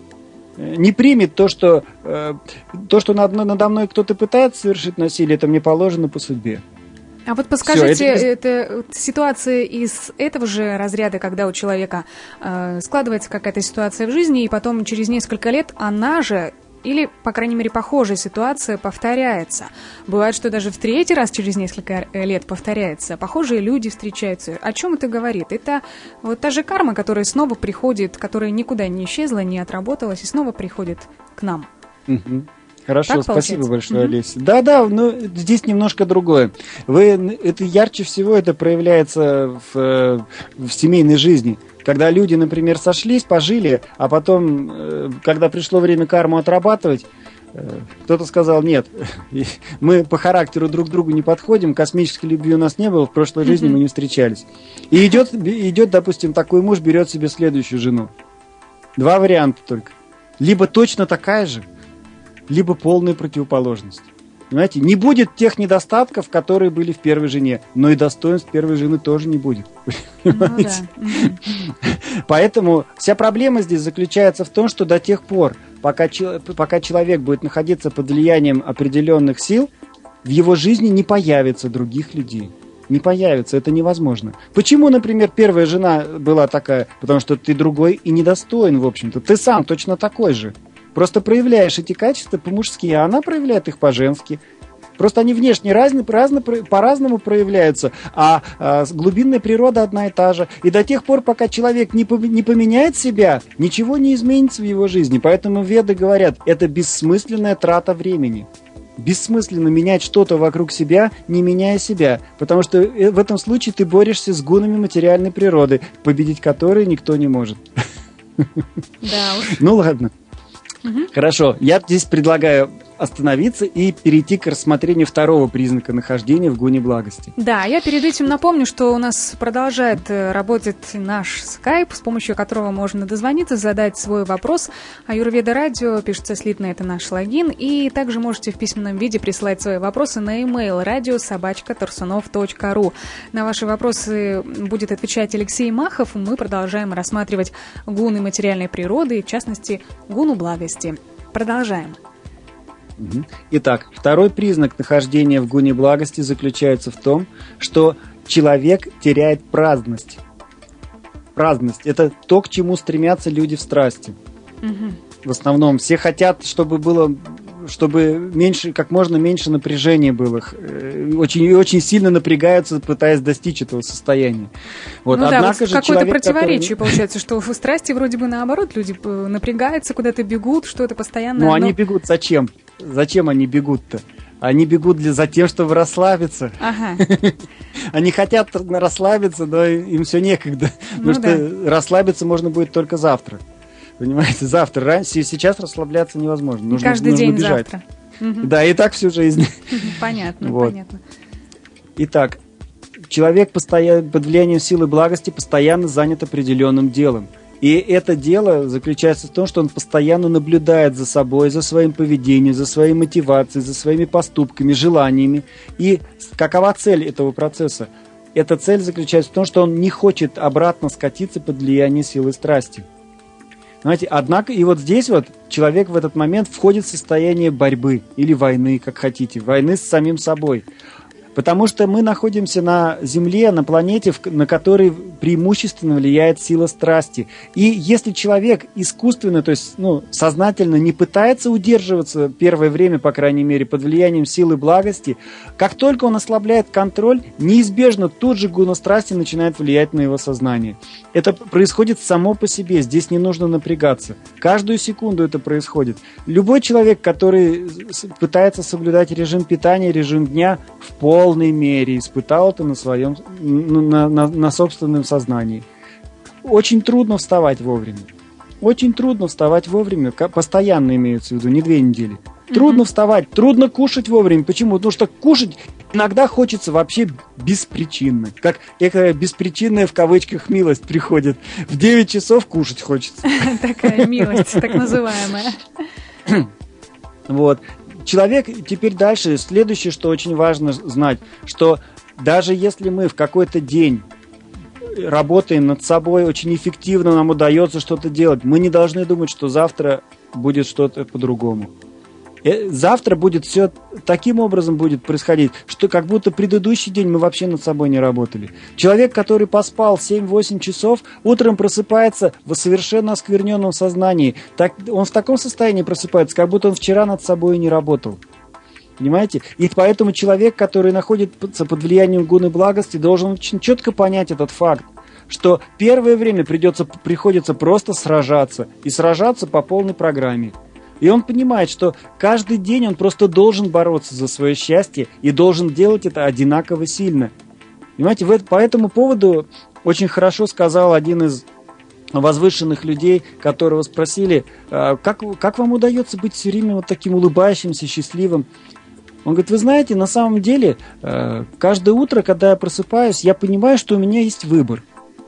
не примет то, что, э, то, что надо, надо мной кто-то пытается совершить насилие, это мне положено по судьбе. А вот подскажите, Всё, это... это ситуация из этого же разряда, когда у человека э, складывается какая-то ситуация в жизни, и потом через несколько лет она же, или, по крайней мере, похожая ситуация повторяется. Бывает, что даже в третий раз через несколько лет повторяется. Похожие люди встречаются. О чем это говорит? Это вот та же карма, которая снова приходит, которая никуда не исчезла, не отработалась, и снова приходит к нам. Угу. Хорошо, так спасибо большое, mm-hmm. Олеся. Да-да, но здесь немножко другое. Вы, это ярче всего это проявляется в, в семейной жизни. Когда люди, например, сошлись, пожили, а потом, когда пришло время карму отрабатывать, кто-то сказал, нет, мы по характеру друг к другу не подходим, космической любви у нас не было, в прошлой жизни mm-hmm. мы не встречались. И идет, идет, допустим, такой муж, берет себе следующую жену. Два варианта только. Либо точно такая же, либо полная противоположность. Понимаете, не будет тех недостатков, которые были в первой жене, но и достоинств первой жены тоже не будет. Ну, да. Поэтому вся проблема здесь заключается в том, что до тех пор, пока, пока человек будет находиться под влиянием определенных сил, в его жизни не появится других людей. Не появится, это невозможно. Почему, например, первая жена была такая? Потому что ты другой и недостоин, в общем-то. Ты сам точно такой же. Просто проявляешь эти качества по-мужски, а она проявляет их по-женски. Просто они внешне разные, разно, по-разному проявляются, а, а глубинная природа одна и та же. И до тех пор, пока человек не, не поменяет себя, ничего не изменится в его жизни. Поэтому веды говорят, это бессмысленная трата времени. Бессмысленно менять что-то вокруг себя, не меняя себя. Потому что в этом случае ты борешься с гунами материальной природы, победить которые никто не может. Да уж. Ну ладно. Угу. Хорошо, я здесь предлагаю остановиться и перейти к рассмотрению второго признака нахождения в гуне благости. Да, я перед этим напомню, что у нас продолжает работать наш скайп, с помощью которого можно дозвониться, задать свой вопрос. Аюрведа радио, пишется слитно, это наш логин. И также можете в письменном виде присылать свои вопросы на e-mail радио собака торсунов точка ру. На ваши вопросы будет отвечать Алексей Махов. Мы продолжаем рассматривать гуны материальной природы, в частности, гуну благости. Продолжаем. Итак, второй признак нахождения в гуне благости заключается в том, что человек теряет праздность. Праздность – это то, к чему стремятся люди в страсти. Угу. В основном все хотят, чтобы было, чтобы меньше, как можно меньше напряжения было. Очень, очень сильно напрягаются, пытаясь достичь этого состояния. Вот. Ну Однако да, вот же какое-то человек, противоречие который... получается, что в страсти вроде бы наоборот, люди напрягаются, куда-то бегут, что это постоянно... Ну но... они бегут зачем? Зачем они бегут-то? Они бегут для, за тем, чтобы расслабиться. Ага. Они хотят расслабиться, но им все некогда. Ну, потому да. что расслабиться можно будет только завтра. Понимаете, завтра. Раньше, сейчас расслабляться невозможно. Нужно, Каждый нужно день бежать. завтра. Да, и так всю жизнь. Понятно, вот. понятно. Итак, человек постоянно, под влиянием силы благости постоянно занят определенным делом. И это дело заключается в том, что он постоянно наблюдает за собой, за своим поведением, за своей мотивацией, за своими поступками, желаниями. И какова цель этого процесса? Эта цель заключается в том, что он не хочет обратно скатиться под влияние силы страсти. Знаете, однако, и вот здесь вот человек в этот момент входит в состояние борьбы или войны, как хотите, войны с самим собой. Потому что мы находимся на Земле, на планете, на которой преимущественно влияет сила страсти. И если человек искусственно, то есть ну, сознательно не пытается удерживаться первое время, по крайней мере, под влиянием силы благости, как только он ослабляет контроль, неизбежно тут же гуна страсти начинает влиять на его сознание. Это происходит само по себе, здесь не нужно напрягаться. Каждую секунду это происходит. Любой человек, который пытается соблюдать режим питания, режим дня, в пол В полной мере испытал это на своем, на, на, на собственном сознании. Очень трудно вставать вовремя. Очень трудно вставать вовремя, постоянно имеется в виду, не две недели. Трудно mm-hmm. вставать, трудно кушать вовремя. Почему? Потому что кушать иногда хочется вообще беспричинно. Как экая беспричинная в кавычках милость приходит. В девять часов кушать хочется. Такая милость, так называемая. Вот. Человек теперь дальше, следующее, что очень важно знать, что даже если мы в какой-то день работаем над собой, очень эффективно нам удается что-то делать, мы не должны думать, что завтра будет что-то по-другому. Завтра будет все таким образом будет происходить, что как будто предыдущий день мы вообще над собой не работали. Человек, который поспал семь-восемь часов, утром просыпается в совершенно оскверненном сознании. Так, он в таком состоянии просыпается, как будто он вчера над собой не работал. Понимаете? И поэтому человек, который находится под влиянием гуны благости, должен очень четко понять этот факт, что первое время придется, приходится просто сражаться. И сражаться по полной программе. И он понимает, что каждый день он просто должен бороться за свое счастье и должен делать это одинаково сильно. Понимаете, по этому поводу очень хорошо сказал один из возвышенных людей, которого спросили, как, как вам удается быть все время вот таким улыбающимся, счастливым. Он говорит, вы знаете, на самом деле, каждое утро, когда я просыпаюсь, я понимаю, что у меня есть выбор.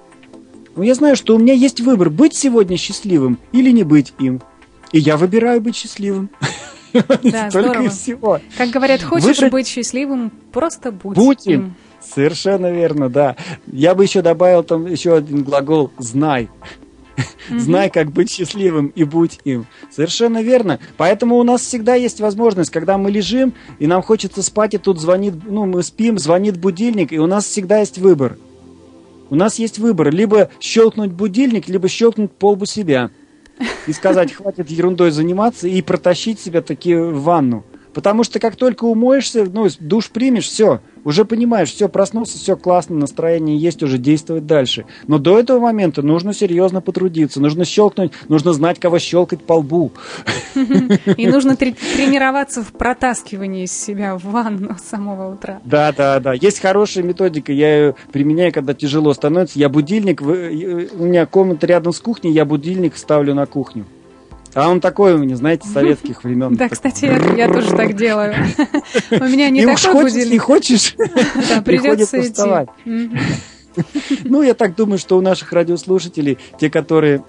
Я знаю, что у меня есть выбор, быть сегодня счастливым или не быть им. И я выбираю быть счастливым. Да, только и всего. Как говорят, хочешь Выбрать... быть счастливым, просто будь, будь им. им. Совершенно верно, да. Я бы еще добавил там еще один глагол «знай». Mm-hmm. Знай, как быть счастливым, и будь им. Совершенно верно. Поэтому у нас всегда есть возможность, когда мы лежим, и нам хочется спать, и тут звонит, ну, мы спим, звонит будильник, и у нас всегда есть выбор. У нас есть выбор. Либо щелкнуть будильник, либо щелкнуть по лбу себя. И сказать, хватит ерундой заниматься, и протащить себя таки в ванну. Потому что как только умоешься, ну, душ примешь, все, уже понимаешь, все, проснулся, все классно, настроение есть, уже действовать дальше. Но до этого момента нужно серьезно потрудиться, нужно щелкнуть, нужно знать, кого щелкать по лбу. И нужно тренироваться в протаскивании себя в ванну с самого утра. Да, да, да. Есть хорошая методика, я ее применяю, когда тяжело становится. Я будильник, у меня комната рядом с кухней, я будильник ставлю на кухню. А он такой у меня, знаете, советских времен. Да, кстати, я тоже так делаю. У меня не такой будильник. Не хочешь, придется идти. Ну, я так думаю, что у наших радиослушателей, те, которые...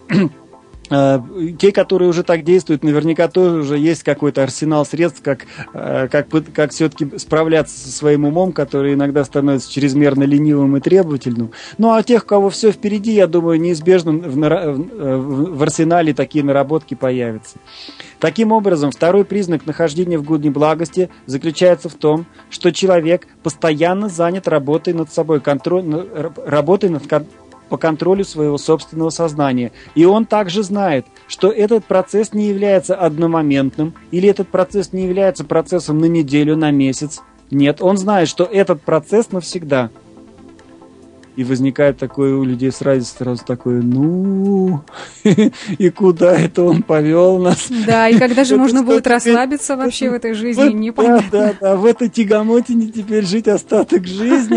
Те, которые уже так действуют, наверняка тоже уже есть какой-то арсенал средств, как, как, как все-таки справляться со своим умом, который иногда становится чрезмерно ленивым и требовательным. Ну, а тех, у кого все впереди, я думаю, неизбежно в, в, в арсенале такие наработки появятся. Таким образом, второй признак нахождения в гуне благости заключается в том, что человек постоянно занят работой над собой, контроль, работой над контролем, по контролю своего собственного сознания. И он также знает, что этот процесс не является одномоментным, или этот процесс не является процессом на неделю, на месяц. Нет, он знает, что этот процесс навсегда. И возникает такое у людей сразу, сразу такое, ну, и куда это он повел нас? Да, и когда же можно будет расслабиться вообще в этой жизни, непонятно. Да, да, да, в этой тягомотине теперь жить остаток жизни.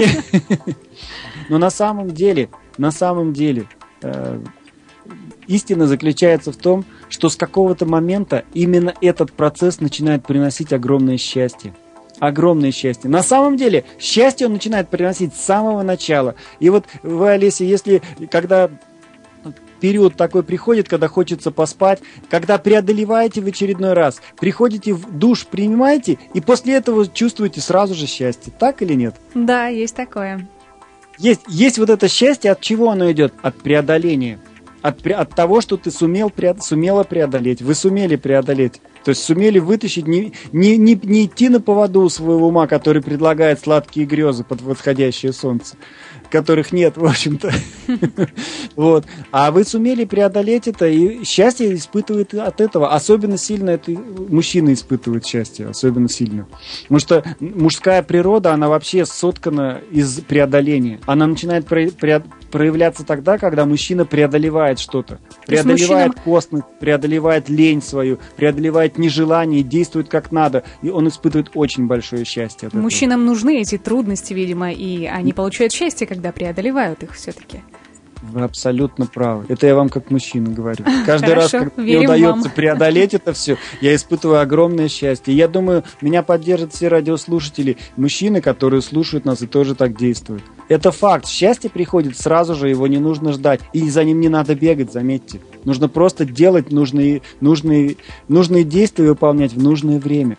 Но на самом деле, на самом деле, э, истина заключается в том, что с какого-то момента именно этот процесс начинает приносить огромное счастье. Огромное счастье. На самом деле, счастье он начинает приносить с самого начала. И вот вы, Олеся, если, когда период такой приходит, когда хочется поспать, когда преодолеваете в очередной раз, приходите в душ, принимаете, и после этого чувствуете сразу же счастье. Так или нет? Да, есть такое. Есть, есть вот это счастье, от чего оно идет? От преодоления. От, от того, что ты сумел, преод, сумела преодолеть. Вы сумели преодолеть. То есть сумели вытащить, не, не, не, не идти на поводу у своего ума, который предлагает сладкие грезы под восходящее солнце, которых нет, в общем-то. Вот. А вы сумели преодолеть это, и счастье испытывает от этого. Особенно сильно это мужчины испытывают счастье, особенно сильно. Потому что мужская природа, она вообще соткана из преодоления. Она начинает про, про, проявляться тогда, когда мужчина преодолевает что-то. Преодолевает мужчинам... косность, преодолевает лень свою, преодолевает нежелание, действует как надо. И он испытывает очень большое счастье от этого. Мужчинам нужны эти трудности, видимо, и они получают счастье, когда преодолевают их все-таки. Вы абсолютно правы. Это я вам как мужчина говорю. Каждый раз, когда мне удается преодолеть это все, я испытываю огромное счастье. И я думаю, меня поддержат все радиослушатели, мужчины, которые слушают нас и тоже так действуют. Это факт. Счастье приходит сразу же, его не нужно ждать. И за ним не надо бегать, заметьте. Нужно просто делать нужные, нужные, нужные действия, выполнять в нужное время.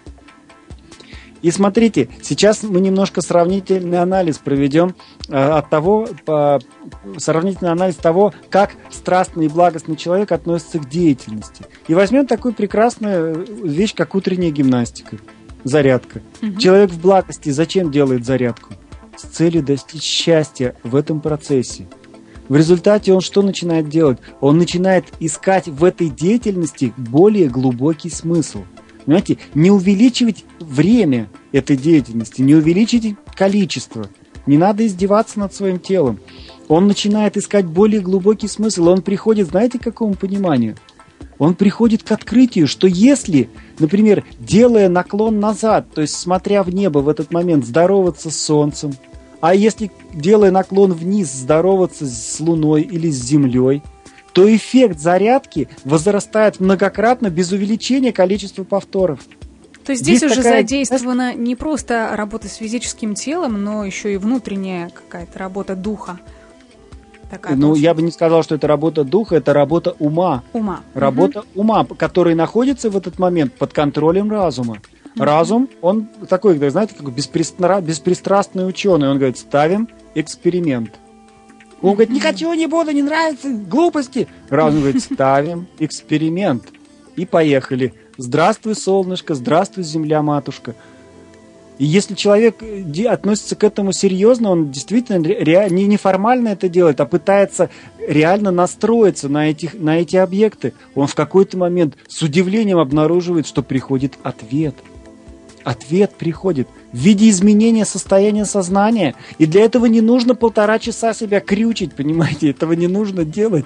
И смотрите, сейчас мы немножко сравнительный анализ проведем э, от того, по, сравнительный анализ того, как страстный и благостный человек относится к деятельности. И возьмем такую прекрасную вещь, как утренняя гимнастика, зарядка. Угу. Человек в благости зачем делает зарядку? С целью достичь счастья в этом процессе. В результате он что начинает делать? Он начинает искать в этой деятельности более глубокий смысл. Понимаете, не увеличивать время этой деятельности, не увеличить количество. Не надо издеваться над своим телом. Он начинает искать более глубокий смысл. Он приходит, знаете, к какому пониманию? Он приходит к открытию, что если, например, делая наклон назад, то есть смотря в небо в этот момент, здороваться с солнцем, а если, делая наклон вниз, здороваться с луной или с землей, то эффект зарядки возрастает многократно без увеличения количества повторов. То есть здесь, здесь уже такая... задействована не просто работа с физическим телом, но еще и внутренняя какая-то работа духа. такая. Ну, получается. Я бы не сказал, что это работа духа, это работа ума. Ума. Работа угу. ума, который находится в этот момент под контролем разума. Угу. Разум, он такой, знаете, как беспристра... беспристрастный ученый. Он говорит, ставим эксперимент. Он говорит, не хочу, не буду, не нравится, глупости. Разум говорит, ставим эксперимент. И поехали. Здравствуй, солнышко, здравствуй, земля-матушка. И если человек относится к этому серьезно, он действительно ре... не неформально это делает, а пытается реально настроиться на, этих, на эти объекты, он в какой-то момент с удивлением обнаруживает, что приходит ответ. Ответ приходит в виде изменения состояния сознания. И для этого не нужно полтора часа себя крючить, понимаете? Этого не нужно делать.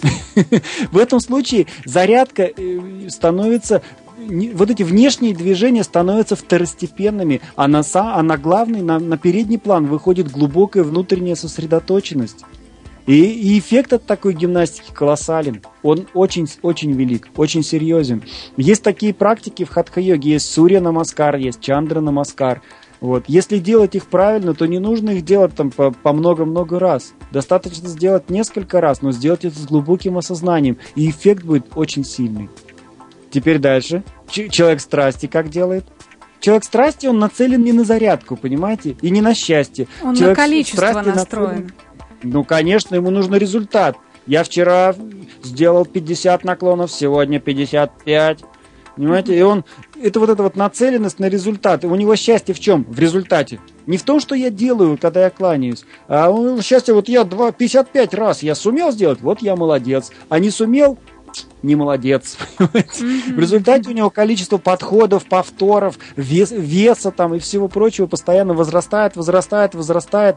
В этом случае зарядка становится... Вот эти внешние движения становятся второстепенными, а на, а на главный, на, на передний план выходит глубокая внутренняя сосредоточенность. И, и эффект от такой гимнастики колоссален. Он очень, очень велик, очень серьезен. Есть такие практики в хатха-йоге. Есть сурья-намаскар, есть чандра-намаскар. Вот. Если делать их правильно, то не нужно их делать там по, по много-много раз. Достаточно сделать несколько раз, но сделать это с глубоким осознанием. И эффект будет очень сильный. Теперь дальше. Ч- человек страсти как делает? Человек страсти, он нацелен не на зарядку, понимаете? И не на счастье. Он человек на количество настроен. Нацелен... Ну, конечно, ему нужен результат. Я вчера сделал пятьдесят наклонов, сегодня пятьдесят пять. Понимаете? И он... Это вот эта вот нацеленность на результат. У него счастье в чем? В результате. Не в том, что я делаю, когда я кланяюсь. А у счастье, вот я пятьдесят пять раз я сумел сделать, вот я молодец. А не сумел... не молодец. Mm-hmm. В результате у него количество подходов, повторов, вес, веса там и всего прочего постоянно возрастает, возрастает, возрастает.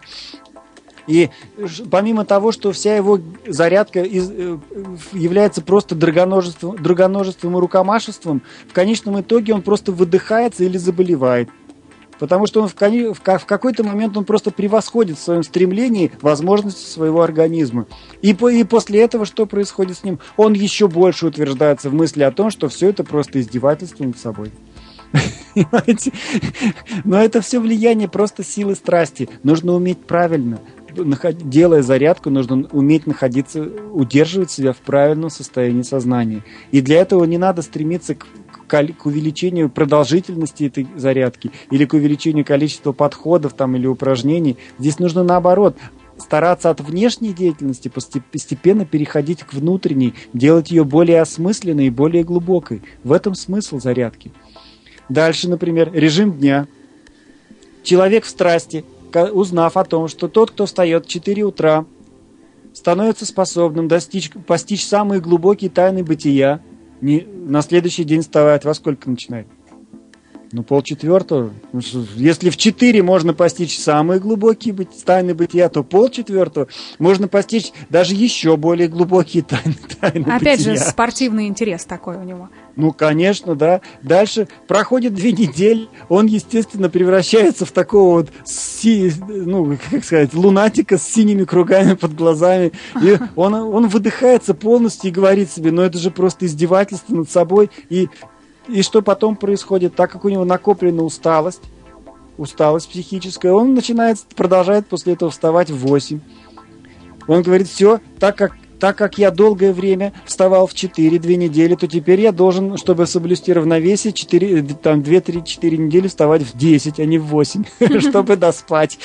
И помимо того, что вся его зарядка из, является просто драгоножеством, драгоножеством и рукомашеством, в конечном итоге он просто выдыхается или заболевает. Потому что он в, в, в какой-то момент он просто превосходит в своем стремлении возможности своего организма. И, по, и после этого что происходит с ним? Он еще больше утверждается в мысли о том, что все это просто издевательство над собой. Понимаете? Но это все влияние просто силы страсти. Нужно уметь правильно. Делая зарядку, нужно уметь находиться, удерживать себя в правильном состоянии сознания. И для этого не надо стремиться к к увеличению продолжительности этой зарядки или к увеличению количества подходов там, или упражнений. Здесь нужно наоборот стараться от внешней деятельности постепенно переходить к внутренней, делать ее более осмысленной и более глубокой. В этом смысл зарядки. Дальше, например, режим дня. Человек в страсти, узнав о том, что тот, кто встает в четыре утра, становится способным достичь, постичь самые глубокие тайны бытия, не, на следующий день вставать во сколько начинает? Ну, полчетвертого. Если в четыре можно постичь самые глубокие тайны бытия, то полчетвертого можно постичь даже еще более глубокие тайны, тайны Опять бытия. же, спортивный интерес такой у него. Ну, конечно, да. Дальше проходит две недели, он, естественно, превращается в такого вот, си, ну, как сказать, лунатика с синими кругами под глазами. И он, он выдыхается полностью и говорит себе, ну, это же просто издевательство над собой. И И что потом происходит? Так как у него накоплена усталость, усталость психическая, он начинает, продолжает после этого вставать в восемь. Он говорит, все, так как, так как я долгое время вставал в четыре, две недели, то теперь я должен, чтобы соблюсти равновесие, четыре, там, две-три-четыре недели вставать в десять, а не в восемь, чтобы доспать.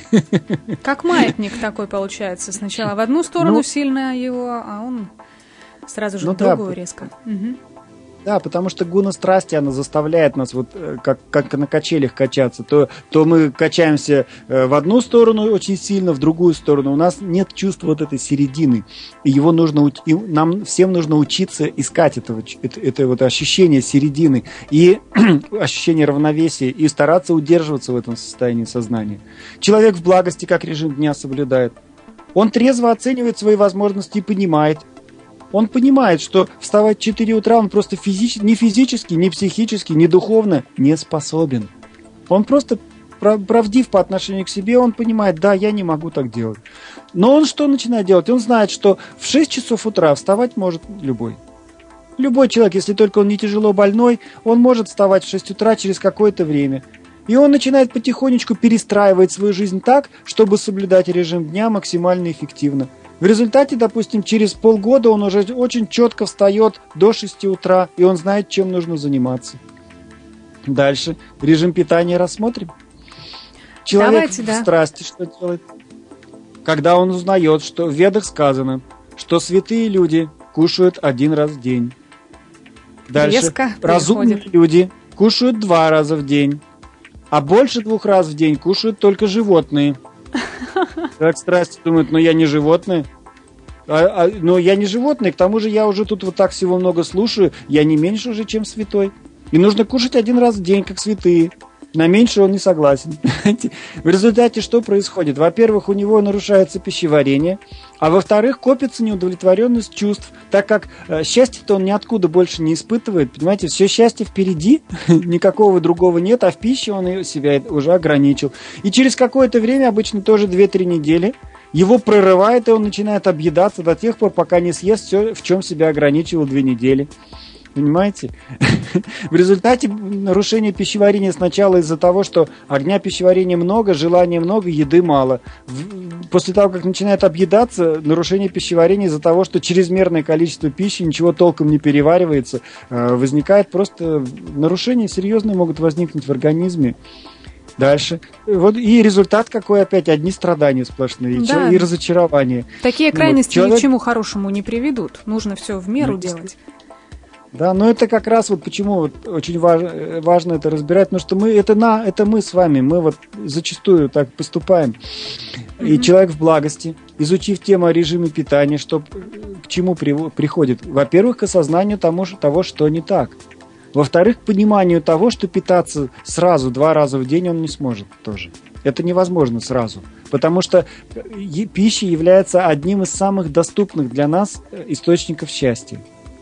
Как маятник такой получается. Сначала в одну сторону сильно его, а он сразу же в другую резко. Да, потому что гуна страсти, она заставляет нас вот как, как на качелях качаться. То, то мы качаемся в одну сторону очень сильно, в другую сторону. У нас нет чувства вот этой середины. И его нужно, и нам всем нужно учиться искать этого, это, это вот ощущение середины и ощущение равновесия и стараться удерживаться в этом состоянии сознания. Человек в благости, как режим дня соблюдает. Он трезво оценивает свои возможности и понимает, Он понимает, что вставать в четыре утра он просто физически, ни физически, ни психически, ни духовно не способен. Он просто правдив по отношению к себе, он понимает, да, я не могу так делать. Но он что начинает делать? Он знает, что в шесть часов утра вставать может любой. Любой человек, если только он не тяжело больной, он может вставать в шесть утра через какое-то время. И он начинает потихонечку перестраивать свою жизнь так, чтобы соблюдать режим дня максимально эффективно. В результате, допустим, через полгода он уже очень четко встает до шести утра, и он знает, чем нужно заниматься. Дальше. Режим питания рассмотрим. Человек Давайте, в да. страсти что делает? Когда он узнает, что в Ведах сказано, что святые люди кушают один раз в день. Дальше. Резко Разумные переходит. люди кушают два раза в день. А больше двух раз в день кушают только животные. Человек в страсти думает, ну я не животное. А, а, но я не животное, к тому же я уже тут вот так всего много слушаю, я не меньше уже, чем святой. И нужно кушать один раз в день, как святые. На меньше он не согласен. В результате что происходит? Во-первых, у него нарушается пищеварение, а во-вторых, копится неудовлетворенность чувств, так как э, счастье-то он ниоткуда больше не испытывает. Понимаете, все счастье впереди, никакого другого нет, а в пище он себя уже ограничил. И через какое-то время, обычно тоже две-три недели, его прорывает, и он начинает объедаться до тех пор, пока не съест все, в чем себя ограничивал две недели. Понимаете? В результате нарушения пищеварения сначала из-за того, что огня пищеварения много, желания много, еды мало. После того, как начинает объедаться, нарушение пищеварения из-за того, что чрезмерное количество пищи, ничего толком не переваривается, возникает просто нарушения серьезные могут возникнуть в организме. Дальше. Вот и результат какой опять? Одни страдания сплошные, да. И разочарования. Такие крайности Человек... ни к чему хорошему не приведут. Нужно все в меру ну, делать. Да, но это как раз вот почему вот очень важно, важно это разбирать, потому что мы, это, на, это мы с вами, мы вот зачастую так поступаем. Mm-hmm. И человек в благости, изучив тему о режиме питания, что, к чему при, приходит? Во-первых, к осознанию тому, того, что не так. Во-вторых, к пониманию того, что питаться сразу два раза в день он не сможет тоже. Это невозможно сразу, потому что пища является одним из самых доступных для нас источников счастья.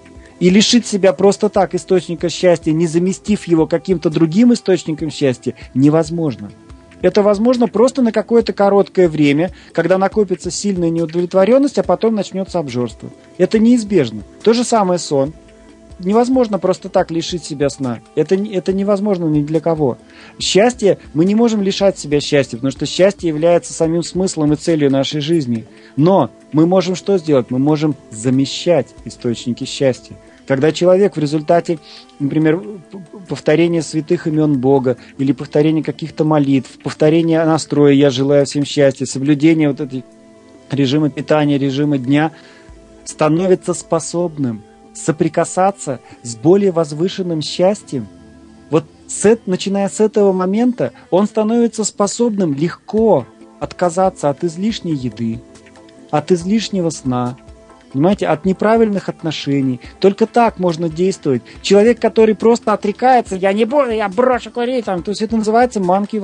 И лишить себя просто так источника счастья, не заместив его каким-то другим источником счастья, невозможно. Это возможно просто на какое-то короткое время, когда накопится сильная неудовлетворенность, а потом начнется обжорство. Это неизбежно. То же самое сон. Невозможно просто так лишить себя сна. Это, это невозможно ни для кого. Счастье, мы не можем лишать себя счастья, потому что счастье является самим смыслом и целью нашей жизни. Но мы можем что сделать? Мы можем замещать источники счастья. Когда человек в результате, например, повторения святых имен Бога или повторения каких-то молитв, повторения настроя «Я желаю всем счастья», соблюдения вот этой режима питания, режима дня, становится способным соприкасаться с более возвышенным счастьем. Вот с, начиная с этого момента он становится способным легко отказаться от излишней еды, от излишнего сна, понимаете, от неправильных отношений. Только так можно действовать. Человек, который просто отрекается, я не буду, я брошу курить, там, то есть это называется манки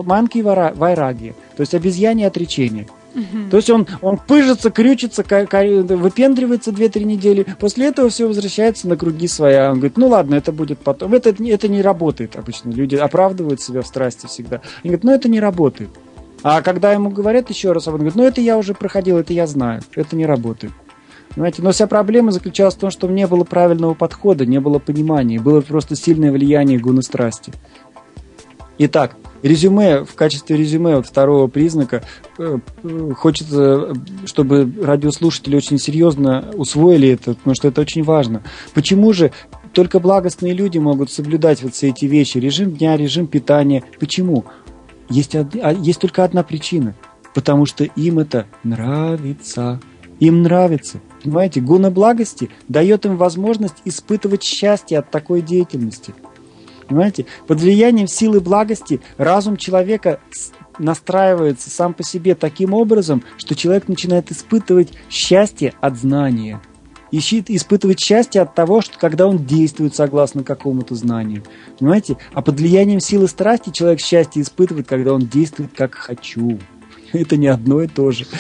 вайраги, то есть обезьянье отречение. Uh-huh. То есть он, он пыжится, крючится, выпендривается две-три недели, после этого все возвращается на круги своя. Он говорит, ну ладно, это будет потом. Это, это не работает обычно. Люди оправдывают себя в страсти всегда. Они говорят, ну это не работает. А когда ему говорят еще раз, он говорит, ну это я уже проходил, это я знаю, это не работает. Понимаете? Но вся проблема заключалась в том, что не было правильного подхода, не было понимания, было просто сильное влияние гуна страсти. Итак, резюме, в качестве резюме вот второго признака э, хочется, чтобы радиослушатели очень серьезно усвоили это, потому что это очень важно. Почему же только благостные люди могут соблюдать вот все эти вещи? Режим дня, режим питания. Почему? Есть, есть только одна причина. Потому что им это нравится. Им нравится. Понимаете, гуна благости дает им возможность испытывать счастье от такой деятельности. Понимаете? Под влиянием силы благости разум человека настраивается сам по себе таким образом, что человек начинает испытывать счастье от знания. Ищет, испытывать счастье от того, что когда он действует согласно какому-то знанию. Понимаете? А под влиянием силы страсти человек счастье испытывает, когда он действует как «хочу». Это не одно и то же.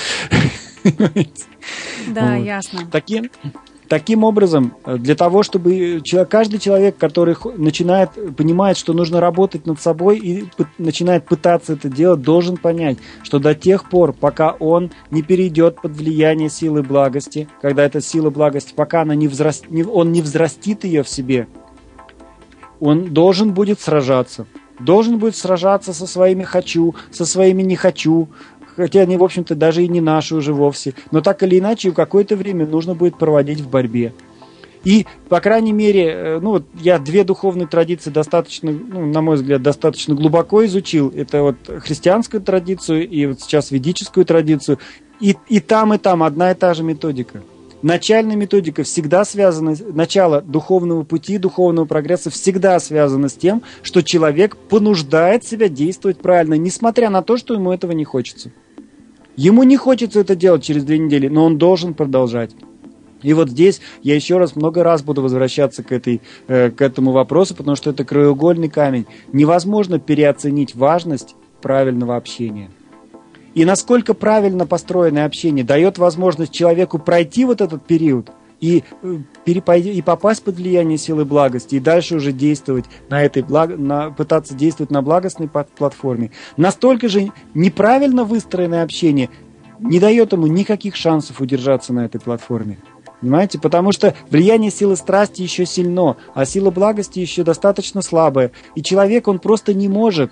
Да, вот. Ясно. Таким, таким образом, для того, чтобы человек, каждый человек, который начинает, понимает, что нужно работать над собой и начинает пытаться это делать, должен понять, что до тех пор, пока он не перейдет под влияние силы благости, когда эта сила благости, пока она не взраст, не, он не взрастит ее в себе, он должен будет сражаться. Должен будет сражаться со своими «хочу», со своими «не хочу», хотя они, в общем-то, даже и не наши уже вовсе, но так или иначе какое-то время нужно будет проводить в борьбе. И, по крайней мере, ну вот я две духовные традиции достаточно, ну, на мой взгляд, достаточно глубоко изучил. Это вот христианскую традицию и вот сейчас ведическую традицию. И, и там, и там одна и та же методика. Начальная методика всегда связана, начало духовного пути, духовного прогресса всегда связано с тем, что человек понуждает себя действовать правильно, несмотря на то, что ему этого не хочется. Ему не хочется это делать через две недели, но он должен продолжать. И вот здесь я еще раз, много раз буду возвращаться к, этой, э, к этому вопросу, потому что это краеугольный камень. Невозможно переоценить важность правильного общения. И насколько правильно построенное общение дает возможность человеку пройти вот этот период и, и попасть под влияние силы благости, и дальше уже действовать на этой благ... на... пытаться действовать на благостной платформе. Настолько же неправильно выстроенное общение не дает ему никаких шансов удержаться на этой платформе. Понимаете? Потому что влияние силы страсти еще сильно, а сила благости еще достаточно слабая. И человек, он просто не может.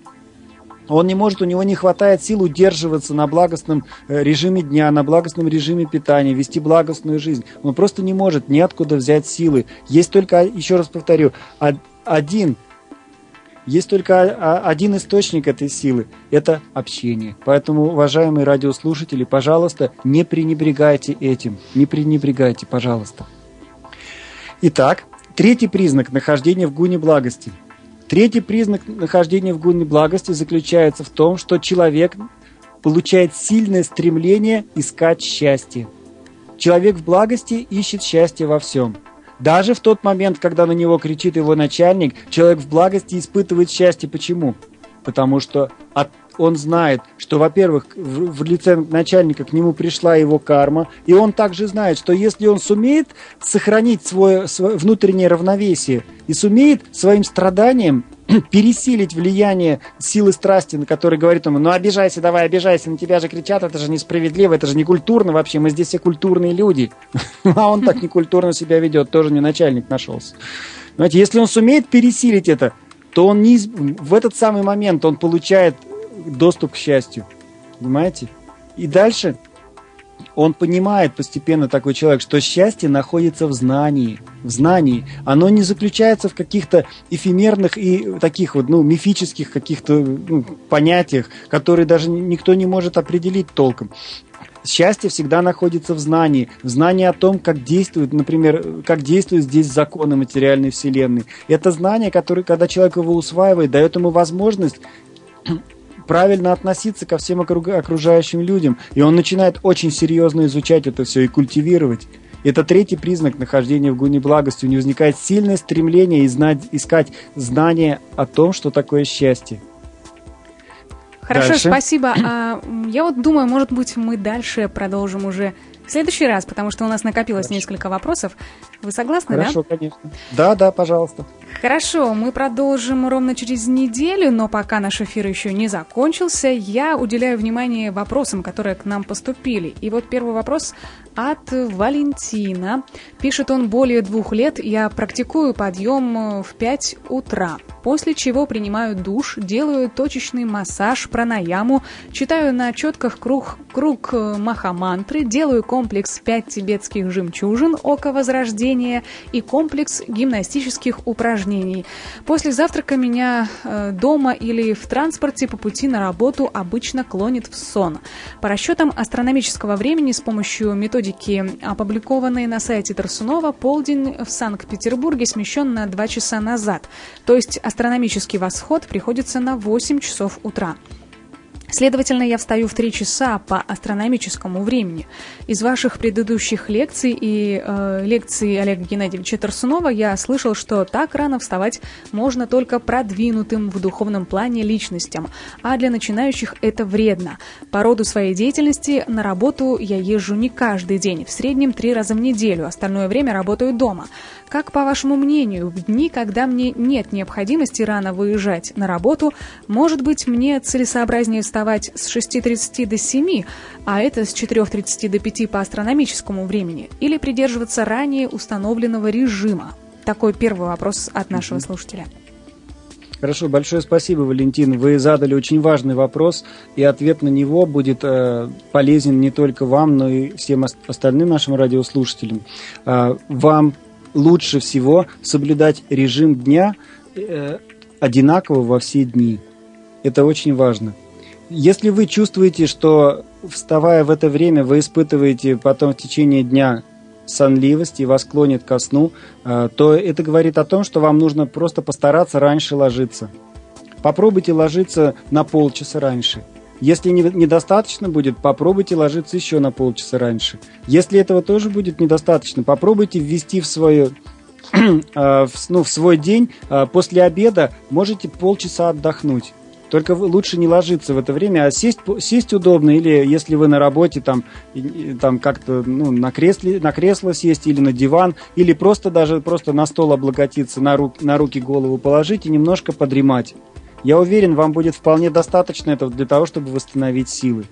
Он не может, у него не хватает сил удерживаться на благостном режиме дня, на благостном режиме питания, вести благостную жизнь. Он просто не может, неоткуда взять силы. Есть только, еще раз повторю, один Есть только один источник этой силы – это общение. Поэтому, уважаемые радиослушатели, пожалуйста, не пренебрегайте этим. Не пренебрегайте, пожалуйста. Итак, третий признак нахождения в гуне благости. Третий признак нахождения в гуне благости заключается в том, что человек получает сильное стремление искать счастье. Человек в благости ищет счастье во всем. Даже в тот момент, когда на него кричит его начальник, человек в благости испытывает счастье. Почему? Потому что от, он знает, что, во-первых, в, в лице начальника к нему пришла его карма, и он также знает, что если он сумеет сохранить свое, свое внутреннее равновесие и сумеет своим страданием пересилить влияние силы страсти, на которой говорит ему: ну обижайся, давай обижайся, на тебя же кричат, это же несправедливо, это же не культурно вообще, мы здесь все культурные люди. А он так некультурно себя ведет, тоже не начальник нашелся. Знаете, если он сумеет пересилить это, то он не, в этот самый момент он получает доступ к счастью. Понимаете? И дальше он понимает постепенно, такой человек, что счастье находится в знании. В знании. Оно не заключается в каких-то эфемерных и таких вот, ну, мифических каких-то, ну, понятиях, которые даже никто не может определить толком. Счастье всегда находится в знании. В знании о том, как действует, например, как действуют здесь законы материальной вселенной. Это знание, которое, когда человек его усваивает, дает ему возможность правильно относиться ко всем окружающим людям. И он начинает очень серьезно изучать это все и культивировать. Это третий признак нахождения в гуне благости. У него возникает сильное стремление искать знания о том, что такое счастье. Хорошо, дальше. Спасибо. А, я вот думаю, может быть, мы дальше продолжим уже в следующий раз, потому что у нас накопилось Хорошо. несколько вопросов. Вы согласны, Хорошо, да? Хорошо, конечно. Да, да, пожалуйста. Хорошо, мы продолжим ровно через неделю, но пока наш эфир еще не закончился, я уделяю внимание вопросам, которые к нам поступили. И вот первый вопрос от Валентина. Пишет он: более двух лет я практикую подъем в пять утра, после чего принимаю душ, делаю точечный массаж, пранаяму, читаю на четках круг, круг маха-мантры, делаю комплекс пять тибетских жемчужин, око возрождения и комплекс гимнастических упражнений. После завтрака меня э, дома или в транспорте по пути на работу обычно клонит в сон. По расчетам астрономического времени с помощью методики, опубликованной на сайте Тарсунова, полдень в Санкт-Петербурге смещен на два часа назад, то есть астрономический восход приходится на восемь часов утра. Следовательно, я встаю в три часа по астрономическому времени. Из ваших предыдущих лекций и э, лекций Олега Геннадьевича Тарсунова я слышал, что так рано вставать можно только продвинутым в духовном плане личностям, а для начинающих это вредно. По роду своей деятельности на работу я езжу не каждый день, в среднем три раза в неделю, остальное время работаю дома. Как, по вашему мнению, в дни, когда мне нет необходимости рано выезжать на работу, может быть, мне целесообразнее вставать с шести тридцати до семи, а это с четырёх тридцати до пяти по астрономическому времени, или придерживаться ранее установленного режима? Такой первый вопрос от нашего слушателя. Хорошо, большое спасибо, Валентин. Вы задали очень важный вопрос, и ответ на него будет э, полезен не только вам, но и всем остальным нашим радиослушателям. Э, вам лучше всего соблюдать режим дня э, одинаково во все дни. Это очень важно. Если вы чувствуете, что, вставая в это время, вы испытываете потом в течение дня сонливость и вас клонит ко сну, то это говорит о том, что вам нужно просто постараться раньше ложиться. Попробуйте ложиться на полчаса раньше. Если недостаточно будет, попробуйте ложиться еще на полчаса раньше. Если этого тоже будет недостаточно, попробуйте ввести в свою, ну, в свой день после обеда, можете полчаса отдохнуть. Только лучше не ложиться в это время, а сесть, сесть удобно, или если вы на работе, там, там как-то ну, на, кресле, на кресло сесть, или на диван, или просто даже просто на стол облокотиться, на, рук, на руки голову положить и немножко подремать. Я уверен, вам будет вполне достаточно этого для того, чтобы восстановить силы.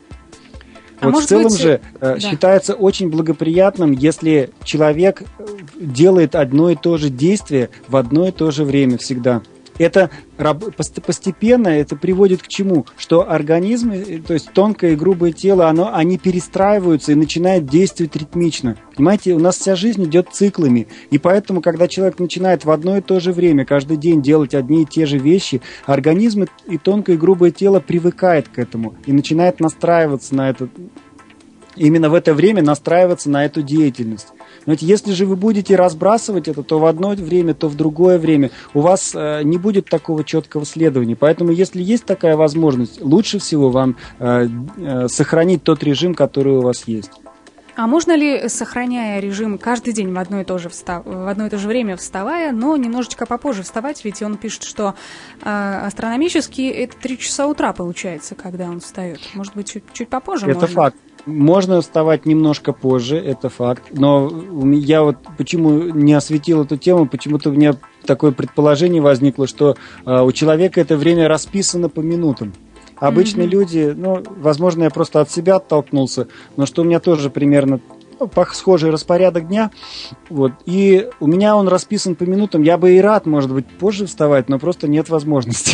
А вот в целом быть... же да. считается очень благоприятным, если человек делает одно и то же действие в одно и то же время всегда. Это постепенно это приводит к чему? Что организм, то есть тонкое и грубое тело, оно, они перестраиваются и начинают действовать ритмично. Понимаете, у нас вся жизнь идет циклами. И поэтому, когда человек начинает в одно и то же время каждый день делать одни и те же вещи, организм и тонкое и грубое тело привыкает к этому и начинает настраиваться на это. Именно в это время настраиваться на эту деятельность. Но ведь если же вы будете разбрасывать это то в одно время, то в другое время, у вас э, не будет такого четкого следования. Поэтому, если есть такая возможность, лучше всего вам э, э, сохранить тот режим, который у вас есть. А можно ли, сохраняя режим каждый день в одно и то же, встав... в одно и то же время вставая, но немножечко попозже вставать, ведь он пишет, что э, астрономически это три часа утра получается, когда он встает. Может быть, чуть, чуть попозже это можно? Это факт. Можно вставать немножко позже, это факт. Но я вот почему не осветил эту тему, почему-то у меня такое предположение возникло, что э, у человека это время расписано по минутам. Обычные mm-hmm. люди, ну, возможно, я просто от себя оттолкнулся, но что у меня тоже примерно ну, схожий распорядок дня. Вот, и у меня он расписан по минутам. Я бы и рад, может быть, позже вставать, но просто нет возможности.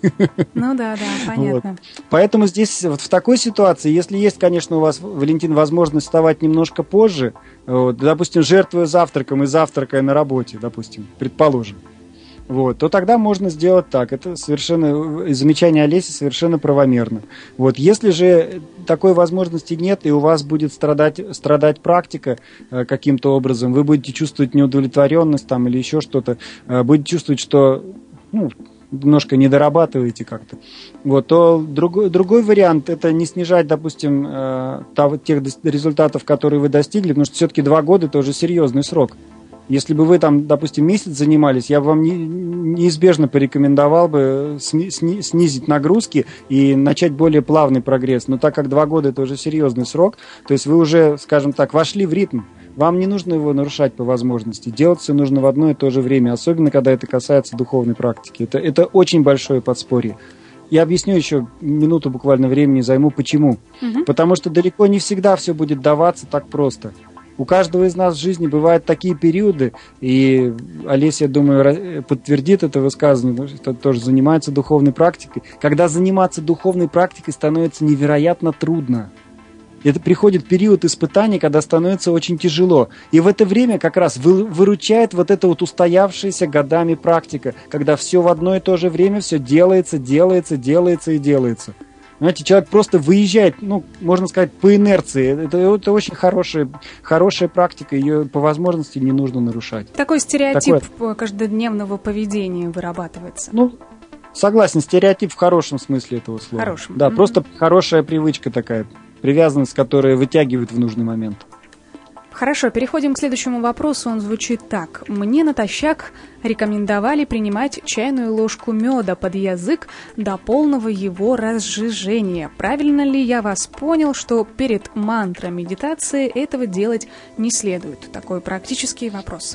Ну да, да, понятно. Вот. Поэтому здесь вот в такой ситуации, если есть, конечно, у вас, Валентин, возможность вставать немножко позже, вот, допустим, жертвуя завтраком и завтракая на работе, допустим, предположим, вот, то тогда можно сделать так. Это совершенно, замечание Олеси совершенно правомерно. Вот, если же такой возможности нет, и у вас будет страдать, страдать практика э, каким-то образом, вы будете чувствовать неудовлетворенность там, или еще что-то, э, будете чувствовать, что ну, немножко не дорабатываете как-то, вот, то другой, другой вариант – это не снижать, допустим, э, того, тех результатов, которые вы достигли, потому что все-таки два года – это уже серьезный срок. Если бы вы там, допустим, месяц занимались, я бы вам не, неизбежно порекомендовал бы сни, сни, снизить нагрузки и начать более плавный прогресс. Но так как два года – это уже серьезный срок, то есть вы уже, скажем так, вошли в ритм. Вам не нужно его нарушать по возможности. Делать все нужно в одно и то же время, особенно когда это касается духовной практики. Это, это очень большое подспорье. Я объясню еще минуту буквально времени займу, почему. Угу. Потому что далеко не всегда все будет даваться так просто. У каждого из нас в жизни бывают такие периоды, и Олеся, я думаю, подтвердит это высказывание, что тоже занимается духовной практикой, когда заниматься духовной практикой становится невероятно трудно. Это приходит период испытаний, когда становится очень тяжело. И в это время как раз вы, выручает вот эта вот устоявшаяся годами практика, когда все в одно и то же время, все делается, делается, делается и делается. Знаете, человек просто выезжает, ну, можно сказать, по инерции. Это, это очень хорошая, хорошая практика, ее по возможности не нужно нарушать. Такой стереотип Такое... каждодневного поведения вырабатывается. Ну, согласен, стереотип в хорошем смысле этого слова. Хорошем. Да, mm-hmm. просто хорошая привычка такая. Привязанность, которая вытягивает в нужный момент. Хорошо, переходим к следующему вопросу. Он звучит так. Мне натощак рекомендовали принимать чайную ложку меда под язык до полного его разжижения. Правильно ли я вас понял, что перед мантрой медитации этого делать не следует? Такой практический вопрос.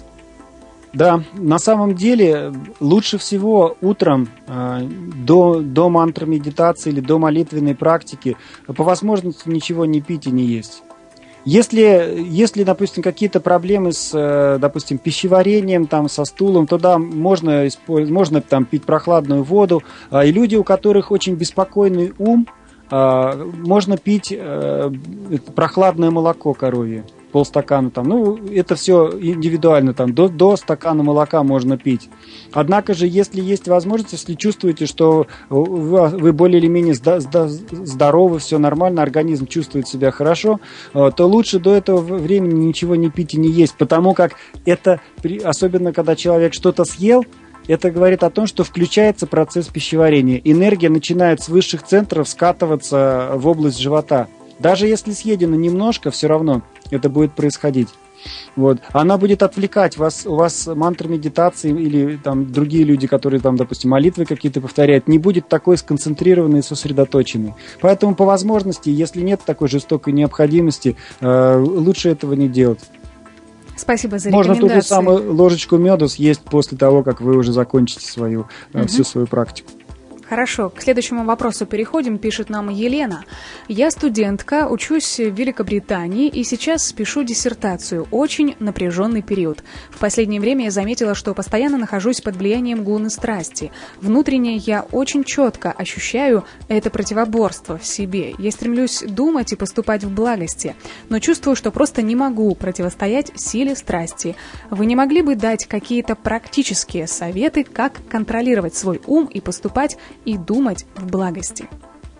Да, на самом деле лучше всего утром э, до, до мантры медитации или до молитвенной практики по возможности ничего не пить и не есть. Если, если, допустим, какие-то проблемы с, допустим, пищеварением, там, со стулом, то да, можно, использовать, можно там, пить прохладную воду. И люди, у которых очень беспокойный ум, можно пить прохладное молоко коровье. Полстакана там, ну, это все индивидуально, там, до, до стакана молока можно пить. Однако же, если есть возможность, если чувствуете, что вы, вы более или менее здоровы, все нормально, организм чувствует себя хорошо, то лучше до этого времени ничего не пить и не есть, потому как это, особенно когда человек что-то съел, это говорит о том, что включается процесс пищеварения. Энергия начинает с высших центров скатываться в область живота. Даже если съедено немножко, все равно это будет происходить. Вот. Она будет отвлекать вас, у вас мантра медитации или там другие люди, которые там, допустим, молитвы какие-то повторяют, не будет такой сконцентрированной и сосредоточенной. Поэтому по возможности, если нет такой жестокой необходимости, э, лучше этого не делать. Спасибо за Можно рекомендации. ту же самую ложечку меда съесть после того, как вы уже закончите свою, угу. всю свою практику. Хорошо, к следующему вопросу переходим, пишет нам Елена. Я студентка, учусь в Великобритании и сейчас пишу диссертацию. Очень напряженный период. В последнее время я заметила, что постоянно нахожусь под влиянием гуны страсти. Внутренне я очень четко ощущаю это противоборство в себе. Я стремлюсь думать и поступать в благости, но чувствую, что просто не могу противостоять силе страсти. Вы не могли бы дать какие-то практические советы, как контролировать свой ум и поступать и думать в благости?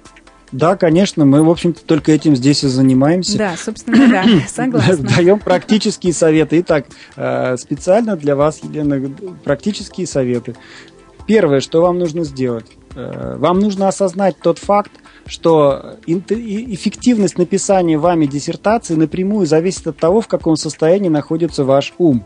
Да, конечно, мы, в общем-то, только этим здесь и занимаемся. Да, собственно, да, согласна. Даем практические советы. Итак, специально для вас, Елена, практические советы. Первое, что вам нужно сделать. Вам нужно осознать тот факт, что эффективность написания вами диссертации напрямую зависит от того, в каком состоянии находится ваш ум.